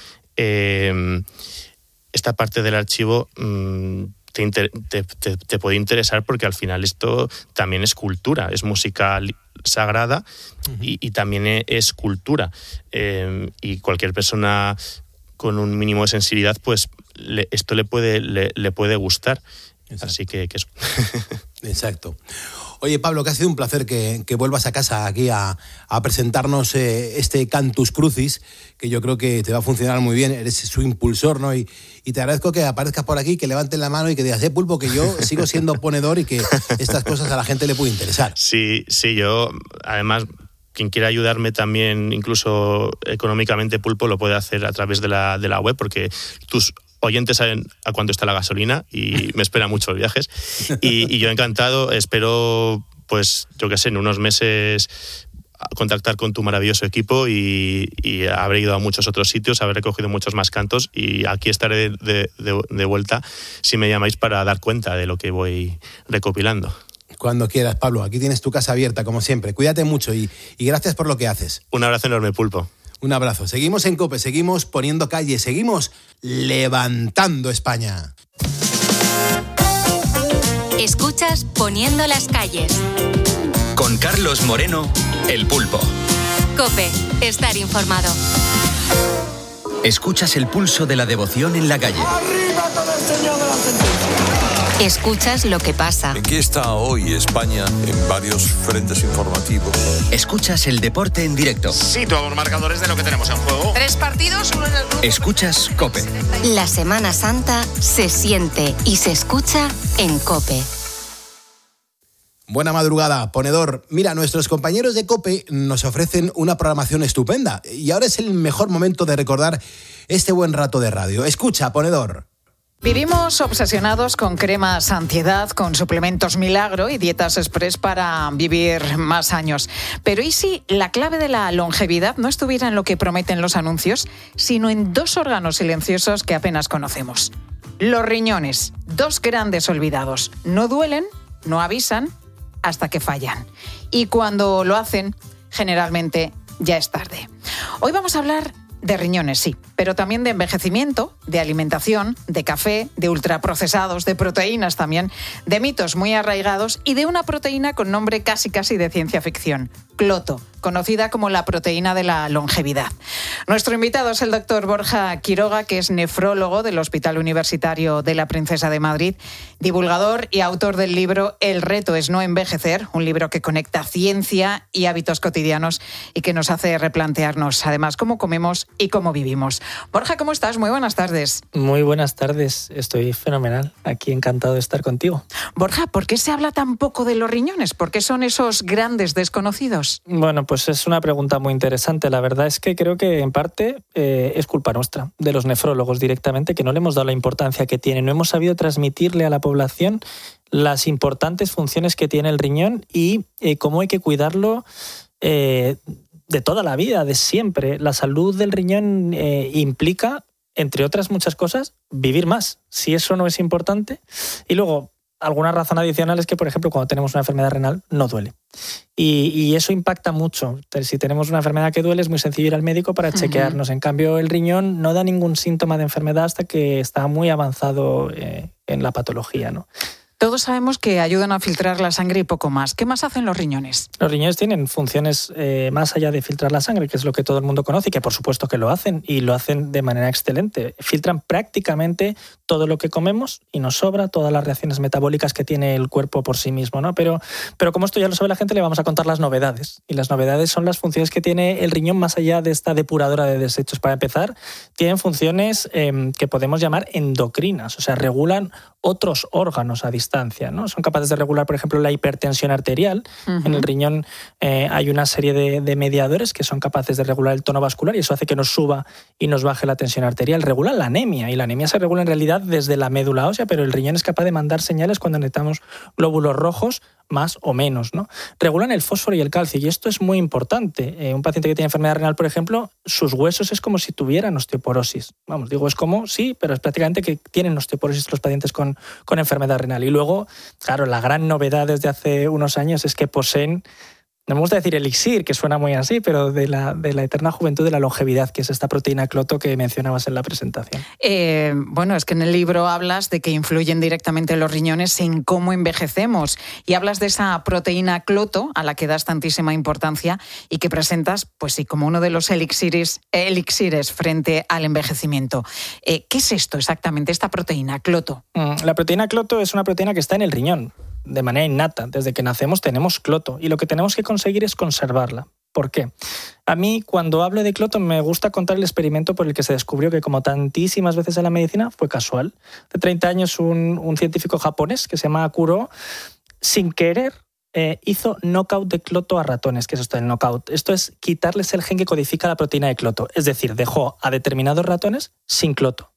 te puede interesar, porque al final esto también es cultura, es música sagrada y también es cultura. Y cualquier persona con un mínimo de sensibilidad, pues esto le puede gustar. Exacto. Así que eso. Exacto. Oye, Pablo, que ha sido un placer que vuelvas a casa aquí a presentarnos este Cantus Crucis, que yo creo que te va a funcionar muy bien. Eres su impulsor, ¿no? Y te agradezco que aparezcas por aquí, que levantes la mano y que digas, Pulpo, que yo sigo siendo ponedor y que estas cosas a la gente le puede interesar. Sí, yo, además, quien quiera ayudarme también, incluso económicamente, Pulpo, lo puede hacer a través de la web, porque tus oyentes saben a cuánto está la gasolina y me esperan muchos viajes. Y yo encantado, espero, pues, yo qué sé, en unos meses contactar con tu maravilloso equipo y habré ido a muchos otros sitios, habré recogido muchos más cantos y aquí estaré de vuelta si me llamáis para dar cuenta de lo que voy recopilando. Cuando quieras, Pablo. Aquí tienes tu casa abierta, como siempre. Cuídate mucho y gracias por lo que haces. Un abrazo enorme, Pulpo. Un abrazo. Seguimos en COPE, seguimos poniendo calle, seguimos levantando España. Escuchas Poniendo las calles. Con Carlos Moreno, El Pulpo. COPE, estar informado. Escuchas el pulso de la devoción en la calle. ¡Arriba con el Señor de la sentencia! Escuchas lo que pasa. ¿En qué está hoy España en varios frentes informativos? Escuchas el deporte en directo. Sí, todos los marcadores de lo que tenemos en juego. 3 partidos, uno en el grupo. Escuchas COPE. La Semana Santa se siente y se escucha en COPE. Buena madrugada, ponedor. Mira, nuestros compañeros de COPE nos ofrecen una programación estupenda y ahora es el mejor momento de recordar este buen rato de radio. Escucha, ponedor. Vivimos obsesionados con cremas antiedad, con suplementos milagro y dietas express para vivir más años. Pero ¿y si la clave de la longevidad no estuviera en lo que prometen los anuncios, sino en 2 órganos silenciosos que apenas conocemos? Los riñones, 2 grandes olvidados. No duelen, no avisan, hasta que fallan. Y cuando lo hacen, generalmente ya es tarde. Hoy vamos a hablar de riñones, sí, pero también de envejecimiento, de alimentación, de café, de ultraprocesados, de proteínas también, de mitos muy arraigados y de una proteína con nombre casi de ciencia ficción, cloto, conocida como la proteína de la longevidad. Nuestro invitado es el doctor Borja Quiroga, que es nefrólogo del Hospital Universitario de la Princesa de Madrid, divulgador y autor del libro El reto es no envejecer, un libro que conecta ciencia y hábitos cotidianos y que nos hace replantearnos, además, cómo comemos y cómo vivimos. Borja, ¿cómo estás? Muy buenas tardes. Muy buenas tardes, estoy fenomenal, aquí encantado de estar contigo. Borja, ¿por qué se habla tan poco de los riñones? ¿Por qué son esos grandes desconocidos? Bueno, pues es una pregunta muy interesante. La verdad es que creo que en parte es culpa nuestra, de los nefrólogos directamente, que no le hemos dado la importancia que tiene. No hemos sabido transmitirle a la población las importantes funciones que tiene el riñón y cómo hay que cuidarlo de toda la vida, de siempre. La salud del riñón implica, entre otras muchas cosas, vivir más. Si eso no es importante. Y luego, alguna razón adicional es que, por ejemplo, cuando tenemos una enfermedad renal, no duele. Y eso impacta mucho. Si tenemos una enfermedad que duele, es muy sencillo ir al médico para chequearnos. En cambio, el riñón no da ningún síntoma de enfermedad hasta que está muy avanzado en la patología, ¿no? Todos sabemos que ayudan a filtrar la sangre y poco más. ¿Qué más hacen los riñones? Los riñones tienen funciones más allá de filtrar la sangre, que es lo que todo el mundo conoce y que por supuesto que lo hacen, y lo hacen de manera excelente. Filtran prácticamente todo lo que comemos y nos sobra, todas las reacciones metabólicas que tiene el cuerpo por sí mismo, ¿no? Pero como esto ya lo sabe la gente, le vamos a contar las novedades. Y las novedades son las funciones que tiene el riñón más allá de esta depuradora de desechos. Para empezar, tienen funciones que podemos llamar endocrinas, o sea, regulan otros órganos a distancia, ¿no? Son capaces de regular, por ejemplo, la hipertensión arterial. En el riñón hay una serie de mediadores que son capaces de regular el tono vascular y eso hace que nos suba y nos baje la tensión arterial. Regulan la anemia, y la anemia se regula en realidad desde la médula ósea, pero el riñón es capaz de mandar señales cuando necesitamos glóbulos rojos más o menos, ¿no? Regulan el fósforo y el calcio, y esto es muy importante. Un paciente que tiene enfermedad renal, por ejemplo, sus huesos es como si tuvieran osteoporosis. Vamos, digo, es como, sí, pero es prácticamente que tienen osteoporosis los pacientes con enfermedad renal. Y luego, claro, la gran novedad desde hace unos años es que poseen, no me gusta decir elixir, que suena muy así, pero de la eterna juventud, de la longevidad, que es esta proteína cloto que mencionabas en la presentación. Bueno, es que en el libro hablas de que influyen directamente los riñones en cómo envejecemos, y hablas de esa proteína cloto a la que das tantísima importancia y que presentas, pues sí, como uno de los elixires frente al envejecimiento. ¿Qué es esto exactamente, esta proteína cloto? La proteína cloto es una proteína que está en el riñón de manera innata. Desde que nacemos tenemos cloto y lo que tenemos que conseguir es conservarla. ¿Por qué? A mí, cuando hablo de cloto, me gusta contar el experimento por el que se descubrió que, como tantísimas veces en la medicina, fue casual. Hace 30 años un científico japonés que se llama Kuro, sin querer, hizo knockout de cloto a ratones. ¿Qué es esto del knockout? Esto es quitarles el gen que codifica la proteína de cloto. Es decir, dejó a determinados ratones sin cloto.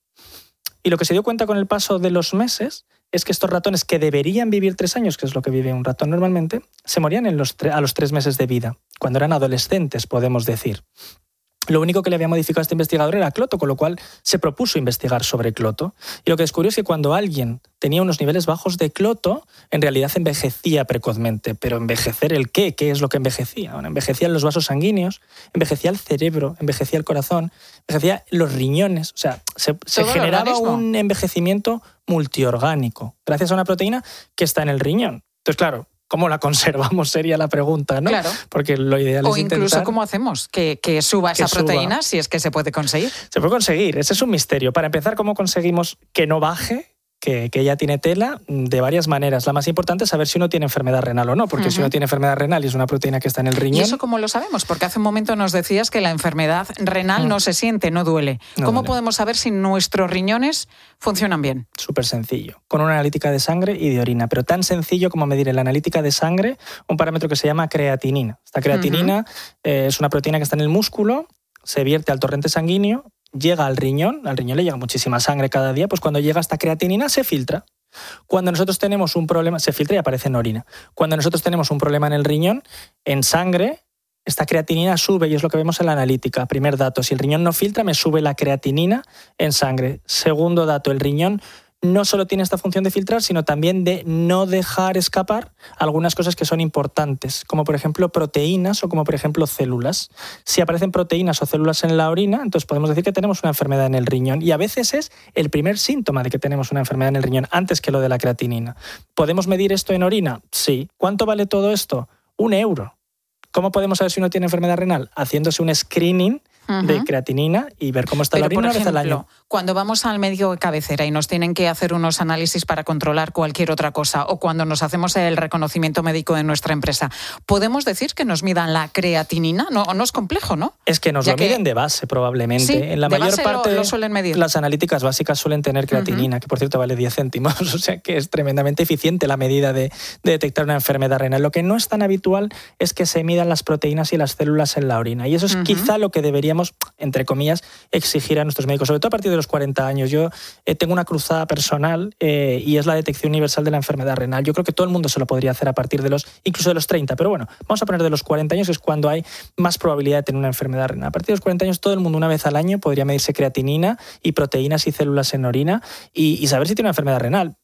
Y lo que se dio cuenta con el paso de los meses es que estos ratones, que deberían vivir 3 años, que es lo que vive un ratón normalmente, se morían a los 3 meses de vida, cuando eran adolescentes, podemos decir. Lo único que le había modificado a este investigador era cloto, con lo cual se propuso investigar sobre cloto. Y lo que descubrió es que cuando alguien tenía unos niveles bajos de cloto, en realidad envejecía precozmente. Pero ¿envejecer el qué? ¿Qué es lo que envejecía? Bueno, envejecían los vasos sanguíneos, envejecía el cerebro, envejecía el corazón, envejecía los riñones. O sea, se generaba un envejecimiento multiorgánico, gracias a una proteína que está en el riñón. Entonces, claro, ¿cómo la conservamos? Sería la pregunta, ¿no? Claro. Porque lo ideal es intentar... O incluso, ¿cómo hacemos que suba esa proteína, si es que se puede conseguir? Se puede conseguir, ese es un misterio. Para empezar, ¿cómo conseguimos que no baje? Que ella tiene tela de varias maneras. La más importante es saber si uno tiene enfermedad renal o no, porque si uno tiene enfermedad renal y es una proteína que está en el riñón... ¿Y eso cómo lo sabemos? Porque hace un momento nos decías que la enfermedad renal no se siente, no duele. ¿Cómo podemos saber si nuestros riñones funcionan bien? Súper sencillo, con una analítica de sangre y de orina, pero tan sencillo como medir en la analítica de sangre un parámetro que se llama creatinina. Esta creatinina es una proteína que está en el músculo, se vierte al torrente sanguíneo, llega al riñón le llega muchísima sangre cada día, pues cuando llega esta creatinina se filtra. Cuando nosotros tenemos un problema, se filtra y aparece en orina. Cuando nosotros tenemos un problema en el riñón, en sangre, esta creatinina sube y es lo que vemos en la analítica. Primer dato, si el riñón no filtra, me sube la creatinina en sangre. Segundo dato, el riñón no solo tiene esta función de filtrar, sino también de no dejar escapar algunas cosas que son importantes, como por ejemplo proteínas o como por ejemplo células. Si aparecen proteínas o células en la orina, entonces podemos decir que tenemos una enfermedad en el riñón, y a veces es el primer síntoma de que tenemos una enfermedad en el riñón, antes que lo de la creatinina. ¿Podemos medir esto en orina? Sí. ¿Cuánto vale todo esto? €1. ¿Cómo podemos saber si uno tiene enfermedad renal? Haciéndose un screening de creatinina y ver cómo está la orina una vez al año. Cuando vamos al médico de cabecera y nos tienen que hacer unos análisis para controlar cualquier otra cosa, o cuando nos hacemos el reconocimiento médico de nuestra empresa, ¿podemos decir que nos midan la creatinina? No es complejo, ¿no? Es que nos lo miden de base, probablemente. Sí, en la de mayor base parte lo suelen medir. Las analíticas básicas suelen tener creatinina, que por cierto vale 10 céntimos, o sea que es tremendamente eficiente la medida de detectar una enfermedad renal. Lo que no es tan habitual es que se midan las proteínas y las células en la orina, y eso es quizá lo que deberíamos, entre comillas, exigir a nuestros médicos, sobre todo a partir de los 40 años. Yo tengo una cruzada personal y es la detección universal de la enfermedad renal. Yo creo que todo el mundo se lo podría hacer a partir de incluso de los 30, pero bueno, vamos a poner de los 40 años, que es cuando hay más probabilidad de tener una enfermedad renal. A partir de los 40 años todo el mundo una vez al año podría medirse creatinina y proteínas y células en orina y saber si tiene una enfermedad renal.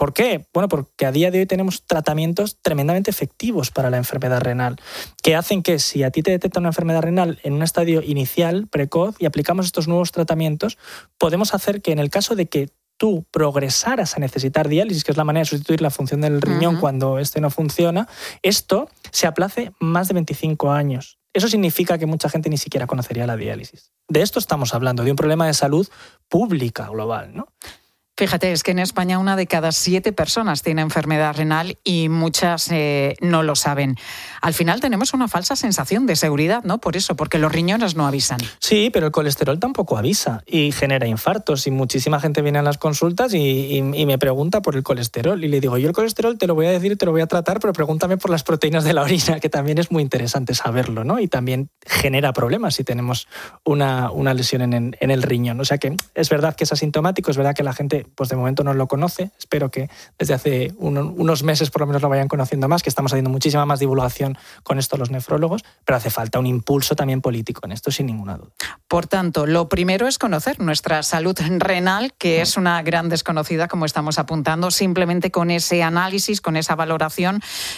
¿Por qué? Bueno, porque a día de hoy tenemos tratamientos tremendamente efectivos para la enfermedad renal, que hacen que si a ti te detecta una enfermedad renal en un estadio inicial, precoz, y aplicamos estos nuevos tratamientos, podemos hacer que en el caso de que tú progresaras a necesitar diálisis, que es la manera de sustituir la función del riñón cuando este no funciona, esto se aplace más de 25 años. Eso significa que mucha gente ni siquiera conocería la diálisis. De esto estamos hablando, de un problema de salud pública global, ¿no? Fíjate, es que en España 1 de cada 7 personas tiene enfermedad renal y muchas no lo saben. Al final tenemos una falsa sensación de seguridad, ¿no? Por eso, porque los riñones no avisan. Sí, pero el colesterol tampoco avisa y genera infartos. Y muchísima gente viene a las consultas y me pregunta por el colesterol. Y le digo, yo el colesterol te lo voy a decir y te lo voy a tratar, pero pregúntame por las proteínas de la orina, que también es muy interesante saberlo, ¿no? Y también genera problemas si tenemos una lesión en el riñón. O sea que es verdad que es asintomático, es verdad que la gente pues de momento no lo conoce. Espero que desde hace unos meses por lo menos lo vayan conociendo más, que estamos haciendo muchísima más divulgación con esto los nefrólogos, pero hace falta un impulso también político en esto, sin ninguna duda. Por tanto, lo primero es conocer nuestra salud renal, que es una gran desconocida, como estamos apuntando. Simplemente con ese análisis, con esa valoración,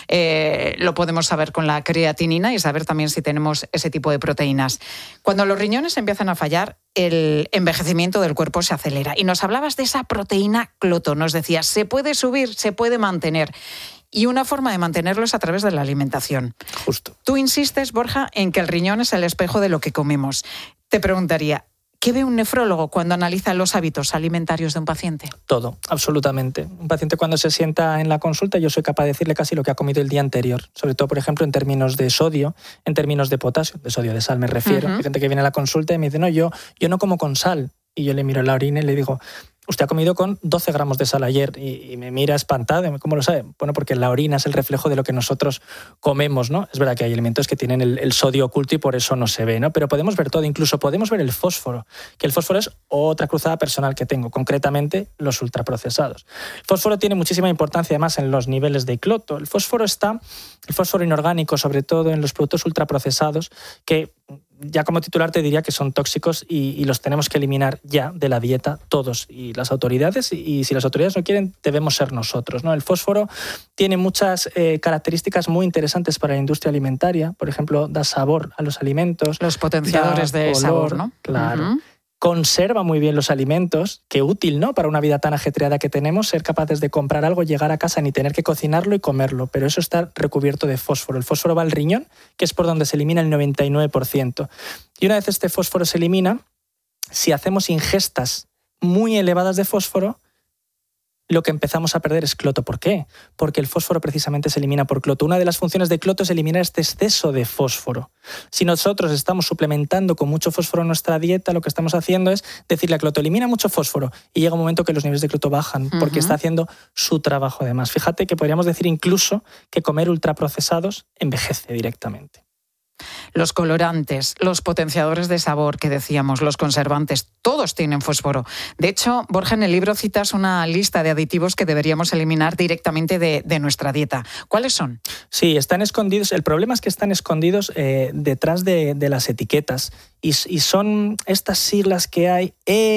lo podemos saber con la creatinina y saber también si tenemos ese tipo de proteínas. Cuando los riñones empiezan a fallar, el envejecimiento del cuerpo se acelera. Y nos hablabas de esa proteína cloto. Nos decías, se puede subir, se puede mantener. Y una forma de mantenerlo es a través de la alimentación. Justo. Tú insistes, Borja, en que el riñón es el espejo de lo que comemos. Te preguntaría, ¿qué ve un nefrólogo cuando analiza los hábitos alimentarios de un paciente? Todo, absolutamente. Un paciente cuando se sienta en la consulta, yo soy capaz de decirle casi lo que ha comido el día anterior. Sobre todo, por ejemplo, en términos de sodio, en términos de potasio, de sodio, de sal me refiero. Hay gente que viene a la consulta y me dice, no, yo no como con sal. Y yo le miro la orina y le digo, usted ha comido con 12 gramos de sal ayer, y me mira espantado. ¿Cómo lo sabe? Bueno, porque la orina es el reflejo de lo que nosotros comemos, ¿no? Es verdad que hay alimentos que tienen el sodio oculto y por eso no se ve, ¿no? Pero podemos ver todo, incluso podemos ver el fósforo, que el fósforo es otra cruzada personal que tengo, concretamente los ultraprocesados. El fósforo tiene muchísima importancia además en los niveles de cloto. El fósforo inorgánico, sobre todo en los productos ultraprocesados, que ya como titular te diría que son tóxicos y los tenemos que eliminar ya de la dieta todos, y las autoridades, y si las autoridades no quieren, debemos ser nosotros, ¿no? El fósforo tiene muchas características muy interesantes para la industria alimentaria. Por ejemplo, da sabor a los alimentos. Los potenciadores de color, sabor, ¿no? Claro. Conserva muy bien los alimentos, qué útil, ¿no? Para una vida tan ajetreada que tenemos, ser capaces de comprar algo, llegar a casa, ni tener que cocinarlo y comerlo, pero eso está recubierto de fósforo. El fósforo va al riñón, que es por donde se elimina el 99%. Y una vez este fósforo se elimina, si hacemos ingestas muy elevadas de fósforo, lo que empezamos a perder es cloto. ¿Por qué? Porque el fósforo precisamente se elimina por cloto. Una de las funciones de cloto es eliminar este exceso de fósforo. Si nosotros estamos suplementando con mucho fósforo en nuestra dieta, lo que estamos haciendo es decirle a cloto, elimina mucho fósforo, y llega un momento que los niveles de cloto bajan porque está haciendo su trabajo de más. Fíjate que podríamos decir incluso que comer ultraprocesados envejece directamente. Los colorantes, los potenciadores de sabor que decíamos, los conservantes, todos tienen fósforo. De hecho, Borja, en el libro citas una lista de aditivos que deberíamos eliminar directamente de nuestra dieta. ¿Cuáles son? Sí, están escondidos. El problema es que están escondidos detrás de las etiquetas, y son estas siglas que hay,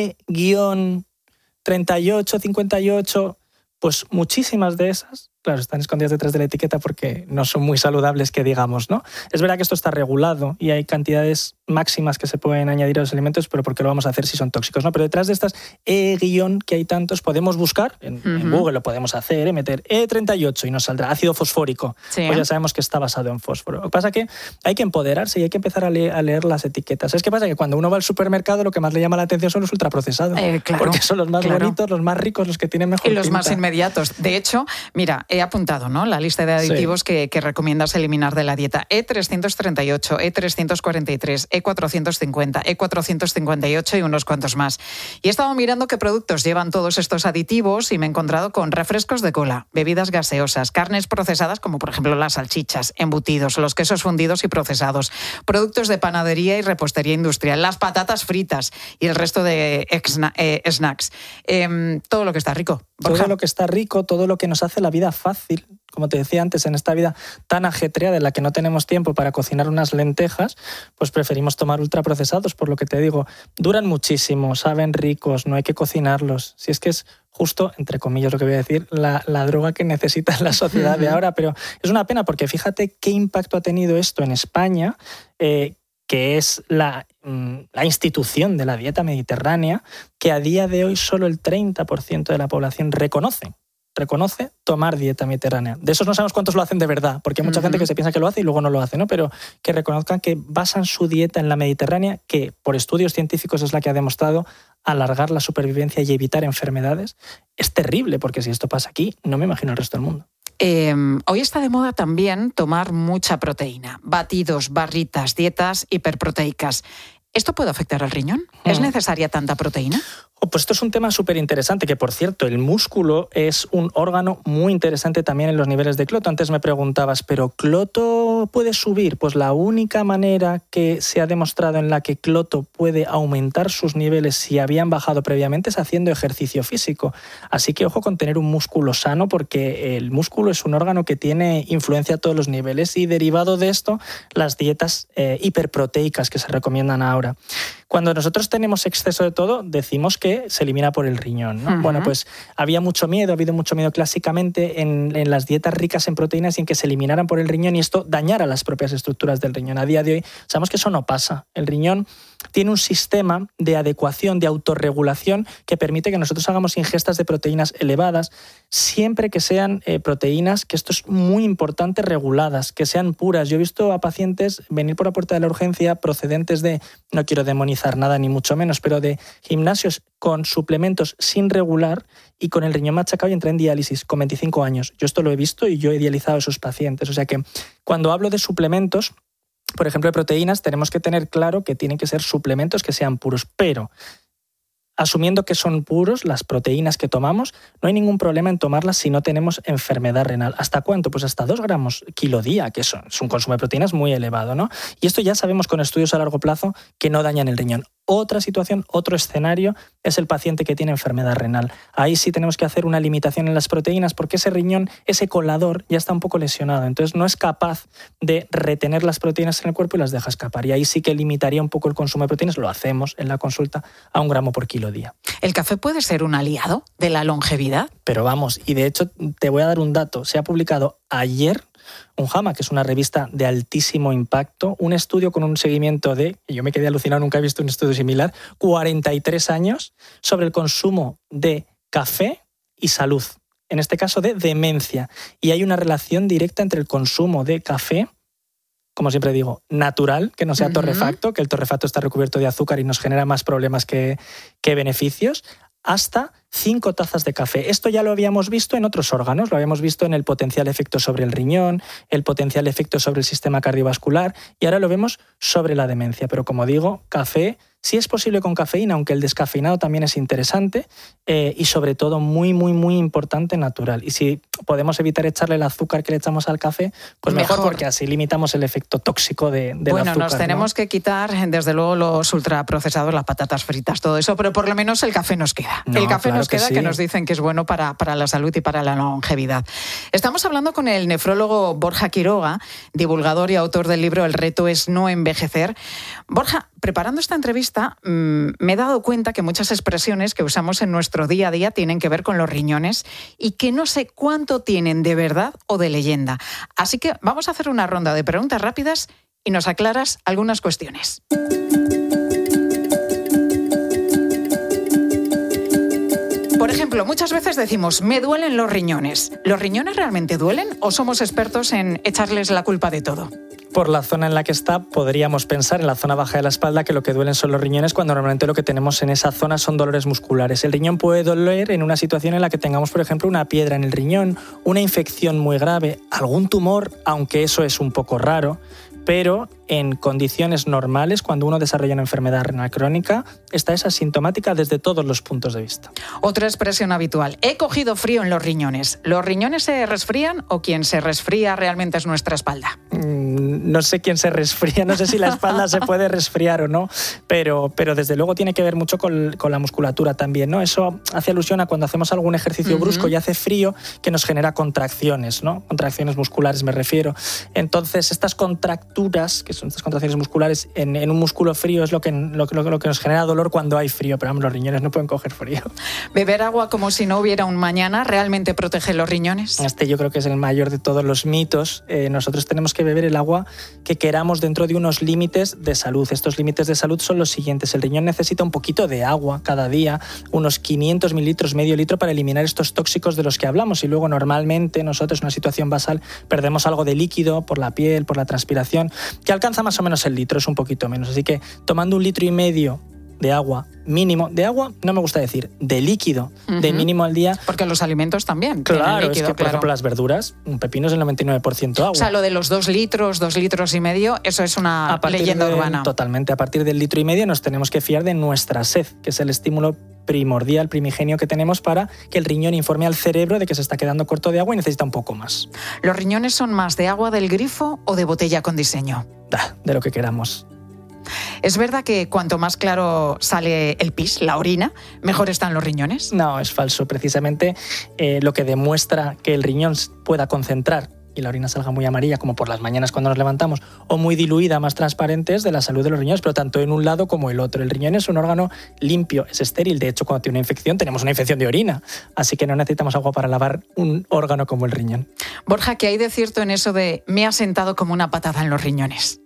E-3858, pues muchísimas de esas, claro, están escondidas detrás de la etiqueta porque no son muy saludables, que digamos, ¿no? Es verdad que esto está regulado y hay cantidades máximas que se pueden añadir a los alimentos, pero ¿por qué lo vamos a hacer si son tóxicos, no? Pero detrás de estas E- que hay tantos, podemos buscar, en Google lo podemos hacer, meter E38 y nos saldrá ácido fosfórico. Sí. Pues ya sabemos que está basado en fósforo. Lo que pasa es que hay que empoderarse y hay que empezar a leer las etiquetas. ¿Sabes qué pasa? Que cuando uno va al supermercado, lo que más le llama la atención son los ultraprocesados. Claro, porque son los más bonitos, los más ricos, los que tienen mejor y los pinta. Más inmediatos. De hecho, mira, he apuntado, ¿no?, la lista de aditivos que recomiendas eliminar de la dieta. E338, E343, E450, E458 y unos cuantos más. Y he estado mirando qué productos llevan todos estos aditivos y me he encontrado con refrescos de cola, bebidas gaseosas, carnes procesadas como por ejemplo las salchichas, embutidos, los quesos fundidos y procesados, productos de panadería y repostería industrial, las patatas fritas y el resto de snacks. Todo lo que está rico, Borja. Todo lo que está rico, todo lo que nos hace la vida fácil, como te decía antes, en esta vida tan ajetreada en la que no tenemos tiempo para cocinar unas lentejas, pues preferimos tomar ultraprocesados, por lo que te digo, duran muchísimo, saben ricos, no hay que cocinarlos. Si es que es justo, entre comillas lo que voy a decir, la droga que necesita la sociedad de ahora, pero es una pena porque fíjate qué impacto ha tenido esto en España, que es la institución de la dieta mediterránea, que a día de hoy solo el 30% de la población reconoce tomar dieta mediterránea. De esos no sabemos cuántos lo hacen de verdad, porque hay mucha gente que se piensa que lo hace y luego no lo hace, ¿no? Pero que reconozcan que basan su dieta en la mediterránea, que por estudios científicos es la que ha demostrado alargar la supervivencia y evitar enfermedades. Es terrible, porque si esto pasa aquí, no me imagino el resto del mundo. Hoy está de moda también tomar mucha proteína, batidos, barritas, dietas hiperproteicas. ¿Esto puede afectar al riñón? ¿Es necesaria tanta proteína? Pues esto es un tema súper interesante, que por cierto, el músculo es un órgano muy interesante también en los niveles de cloto. Antes me preguntabas, ¿pero cloto puede subir? Pues la única manera que se ha demostrado en la que cloto puede aumentar sus niveles si habían bajado previamente es haciendo ejercicio físico. Así que ojo con tener un músculo sano, porque el músculo es un órgano que tiene influencia a todos los niveles y derivado de esto, las dietas hiperproteicas que se recomiendan ahora. Cuando nosotros tenemos exceso de todo, decimos que se elimina por el riñón, ¿no? Bueno, pues ha habido mucho miedo clásicamente en las dietas ricas en proteínas y en que se eliminaran por el riñón y esto dañara las propias estructuras del riñón. A día de hoy sabemos que eso no pasa. El riñón tiene un sistema de adecuación, de autorregulación que permite que nosotros hagamos ingestas de proteínas elevadas, siempre que sean proteínas, que esto es muy importante, reguladas, que sean puras. Yo he visto a pacientes venir por la puerta de la urgencia procedentes de, no quiero demonizar nada ni mucho menos, pero de gimnasios con suplementos sin regular y con el riñón machacado y entré en diálisis con 25 años. Yo esto lo he visto y yo he dializado a esos pacientes. O sea que cuando hablo de suplementos, por ejemplo, de proteínas, tenemos que tener claro que tienen que ser suplementos que sean puros, pero asumiendo que son puros las proteínas que tomamos, no hay ningún problema en tomarlas si no tenemos enfermedad renal. ¿Hasta cuánto? Pues hasta 2 gramos kilo día, que es un consumo de proteínas muy elevado, ¿no? Y esto ya sabemos con estudios a largo plazo que no dañan el riñón. Otra situación, otro escenario, es el paciente que tiene enfermedad renal. Ahí sí tenemos que hacer una limitación en las proteínas porque ese riñón, ese colador, ya está un poco lesionado. Entonces no es capaz de retener las proteínas en el cuerpo y las deja escapar. Y ahí sí que limitaría un poco el consumo de proteínas. Lo hacemos en la consulta a 1 gramo por kilo día. ¿El café puede ser un aliado de la longevidad? Pero vamos, y de hecho te voy a dar un dato. Se ha publicado ayer un JAMA, que es una revista de altísimo impacto, un estudio con un seguimiento de, yo me quedé alucinado, nunca he visto un estudio similar, 43 años sobre el consumo de café y salud, en este caso de demencia. Y hay una relación directa entre el consumo de café, como siempre digo, natural, que no sea torrefacto, que el torrefacto está recubierto de azúcar y nos genera más problemas que beneficios, hasta 5 tazas de café. Esto ya lo habíamos visto en otros órganos, lo habíamos visto en el potencial efecto sobre el riñón, el potencial efecto sobre el sistema cardiovascular y ahora lo vemos sobre la demencia. Pero como digo, café sí es posible con cafeína, aunque el descafeinado también es interesante y sobre todo muy, muy, muy importante natural. Y si podemos evitar echarle el azúcar que le echamos al café, pues mejor porque así limitamos el efecto tóxico del azúcar. Bueno, nos tenemos que quitar, desde luego, los ultraprocesados, las patatas fritas, todo eso, pero por lo menos el café nos queda. El café nos queda, que nos dicen que es bueno para la salud y para la longevidad. Estamos hablando con el nefrólogo Borja Quiroga, divulgador y autor del libro El reto es no envejecer. Borja, preparando esta entrevista me he dado cuenta que muchas expresiones que usamos en nuestro día a día tienen que ver con los riñones y que no sé cuánto tienen de verdad o de leyenda. Así que vamos a hacer una ronda de preguntas rápidas y nos aclaras algunas cuestiones. Por ejemplo, muchas veces decimos, me duelen los riñones. ¿Los riñones realmente duelen o somos expertos en echarles la culpa de todo? Por la zona en la que está, podríamos pensar en la zona baja de la espalda que lo que duelen son los riñones, cuando normalmente lo que tenemos en esa zona son dolores musculares. El riñón puede doler en una situación en la que tengamos, por ejemplo, una piedra en el riñón, una infección muy grave, algún tumor, aunque eso es un poco raro, pero en condiciones normales, cuando uno desarrolla una enfermedad renal crónica, esta es asintomática desde todos los puntos de vista. Otra expresión habitual: he cogido frío en los riñones. ¿Los riñones se resfrían o quien se resfría realmente es nuestra espalda? No sé quién se resfría, no sé si la espalda se puede resfriar o no, pero desde luego tiene que ver mucho con la musculatura también, ¿no? Eso hace alusión a cuando hacemos algún ejercicio brusco y hace frío, que nos genera contracciones, ¿no? Contracciones musculares me refiero. Entonces, estas contracturas, que son estas contracciones musculares, en un músculo frío es lo que nos genera dolor cuando hay frío, pero los riñones no pueden coger frío. ¿Beber agua como si no hubiera un mañana realmente protege los riñones? Yo creo que es el mayor de todos los mitos. Nosotros tenemos que beber el agua que queramos dentro de unos límites de salud. Estos límites de salud son los siguientes: el riñón necesita un poquito de agua cada día, unos 500 mililitros, medio litro, para eliminar estos tóxicos de los que hablamos, y luego normalmente nosotros en una situación basal perdemos algo de líquido por la piel, por la transpiración, que alcanza más o menos el litro, es un poquito menos. Así que tomando 1,5 litros de agua mínimo, de agua no me gusta decir, de líquido, de mínimo al día. Porque los alimentos también claro, tienen líquido, es que por ejemplo las verduras, un pepino es el 99% agua. O sea, lo de los 2 litros, 2,5 litros, eso es una leyenda urbana. Totalmente, a partir del 1,5 litros nos tenemos que fiar de nuestra sed, que es el estímulo primordial, primigenio que tenemos para que el riñón informe al cerebro de que se está quedando corto de agua y necesita un poco más. ¿Los riñones son más de agua del grifo o de botella con diseño? De lo que queramos. ¿Es verdad que cuanto más claro sale el pis, la orina, mejor están los riñones? No, es falso. Precisamente lo que demuestra que el riñón pueda concentrar y la orina salga muy amarilla, como por las mañanas cuando nos levantamos, o muy diluida, más transparente, es de la salud de los riñones, pero tanto en un lado como el otro. El riñón es un órgano limpio, es estéril. De hecho, cuando tiene una infección, tenemos una infección de orina. Así que no necesitamos agua para lavar un órgano como el riñón. Borja, ¿qué hay de cierto en eso de me ha sentado como una patada en los riñones?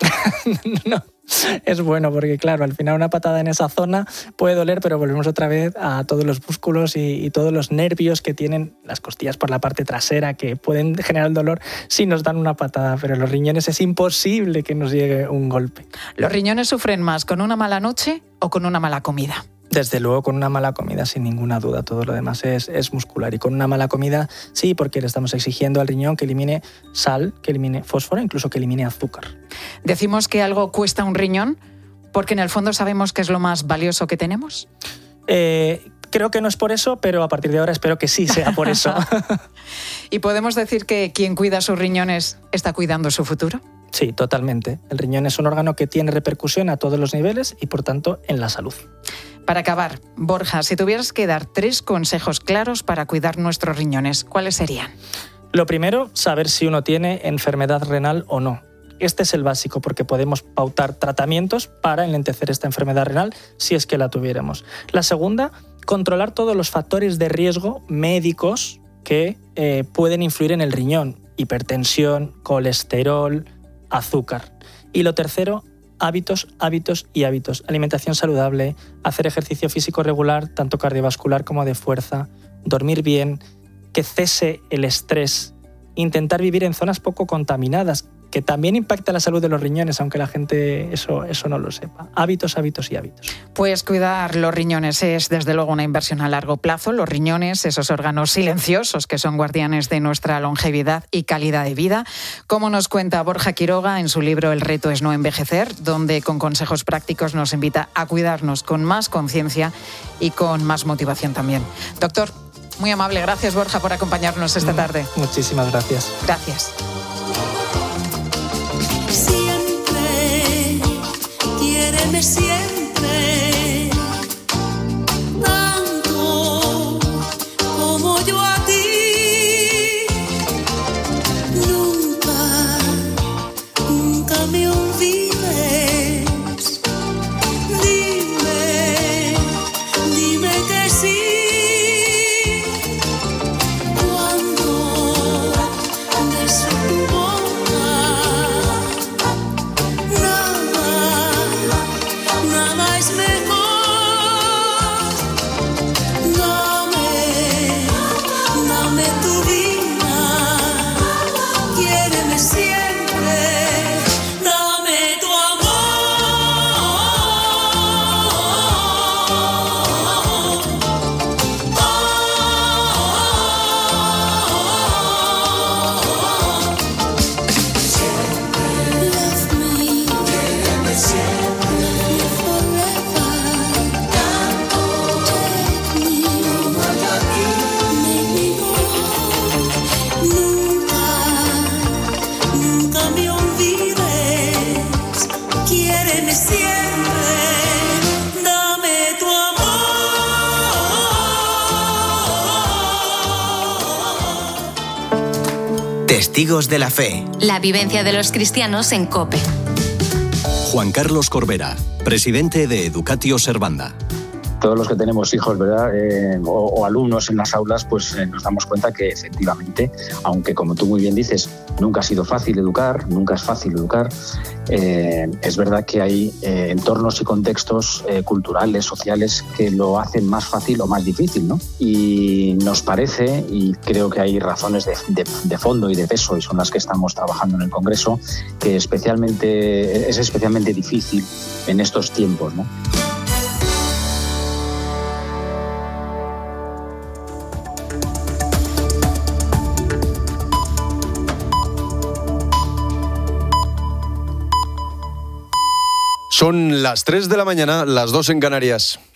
No. Es bueno porque, claro, al final una patada en esa zona puede doler, pero volvemos otra vez a todos los músculos y todos los nervios que tienen las costillas por la parte trasera que pueden generar el dolor si nos dan una patada, pero en los riñones es imposible que nos llegue un golpe. ¿Los riñones sufren más con una mala noche o con una mala comida? Desde luego con una mala comida, sin ninguna duda. Todo lo demás es muscular. Y con una mala comida, sí, porque le estamos exigiendo al riñón que elimine sal, que elimine fósforo, incluso que elimine azúcar. ¿Decimos que algo cuesta un riñón porque en el fondo sabemos que es lo más valioso que tenemos? Creo que no es por eso, pero a partir de ahora espero que sí sea por eso. ¿Y podemos decir que quien cuida sus riñones está cuidando su futuro? Sí, totalmente. El riñón es un órgano que tiene repercusión a todos los niveles y, por tanto, en la salud. Para acabar, Borja, si tuvieras que dar 3 consejos claros para cuidar nuestros riñones, ¿cuáles serían? Lo primero, saber si uno tiene enfermedad renal o no. Este es el básico, porque podemos pautar tratamientos para enlentecer esta enfermedad renal si es que la tuviéramos. La segunda, controlar todos los factores de riesgo médicos que pueden influir en el riñón: hipertensión, colesterol, azúcar. Y lo tercero, hábitos y hábitos. Alimentación saludable, hacer ejercicio físico regular, tanto cardiovascular como de fuerza, dormir bien, que cese el estrés, intentar vivir en zonas poco contaminadas, que también impacta la salud de los riñones, aunque la gente eso no lo sepa. Hábitos y hábitos. Pues cuidar los riñones es desde luego una inversión a largo plazo. Los riñones, esos órganos silenciosos que son guardianes de nuestra longevidad y calidad de vida, como nos cuenta Borja Quiroga en su libro El reto es no envejecer, donde con consejos prácticos nos invita a cuidarnos con más conciencia y con más motivación también. Doctor, muy amable, gracias Borja por acompañarnos esta tarde. Muchísimas gracias. Gracias. Quiéreme siempre, tanto como yo a ti. Nunca me olvides. Dime que sí. Cuando beso tu boca, nada Testigos de la Fe. La vivencia de los cristianos en COPE. Juan Carlos Corbera, presidente de Educatio Servanda. Todos los que tenemos hijos, ¿verdad? O alumnos en las aulas, pues nos damos cuenta que efectivamente, aunque como tú muy bien dices, nunca ha sido fácil educar, nunca es fácil educar, es verdad que hay entornos y contextos culturales, sociales, que lo hacen más fácil o más difícil, ¿no? Y nos parece, y creo que hay razones de fondo y de peso, y son las que estamos trabajando en el Congreso, que es especialmente difícil en estos tiempos, ¿no? Son las 3 de la mañana, las 2 en Canarias.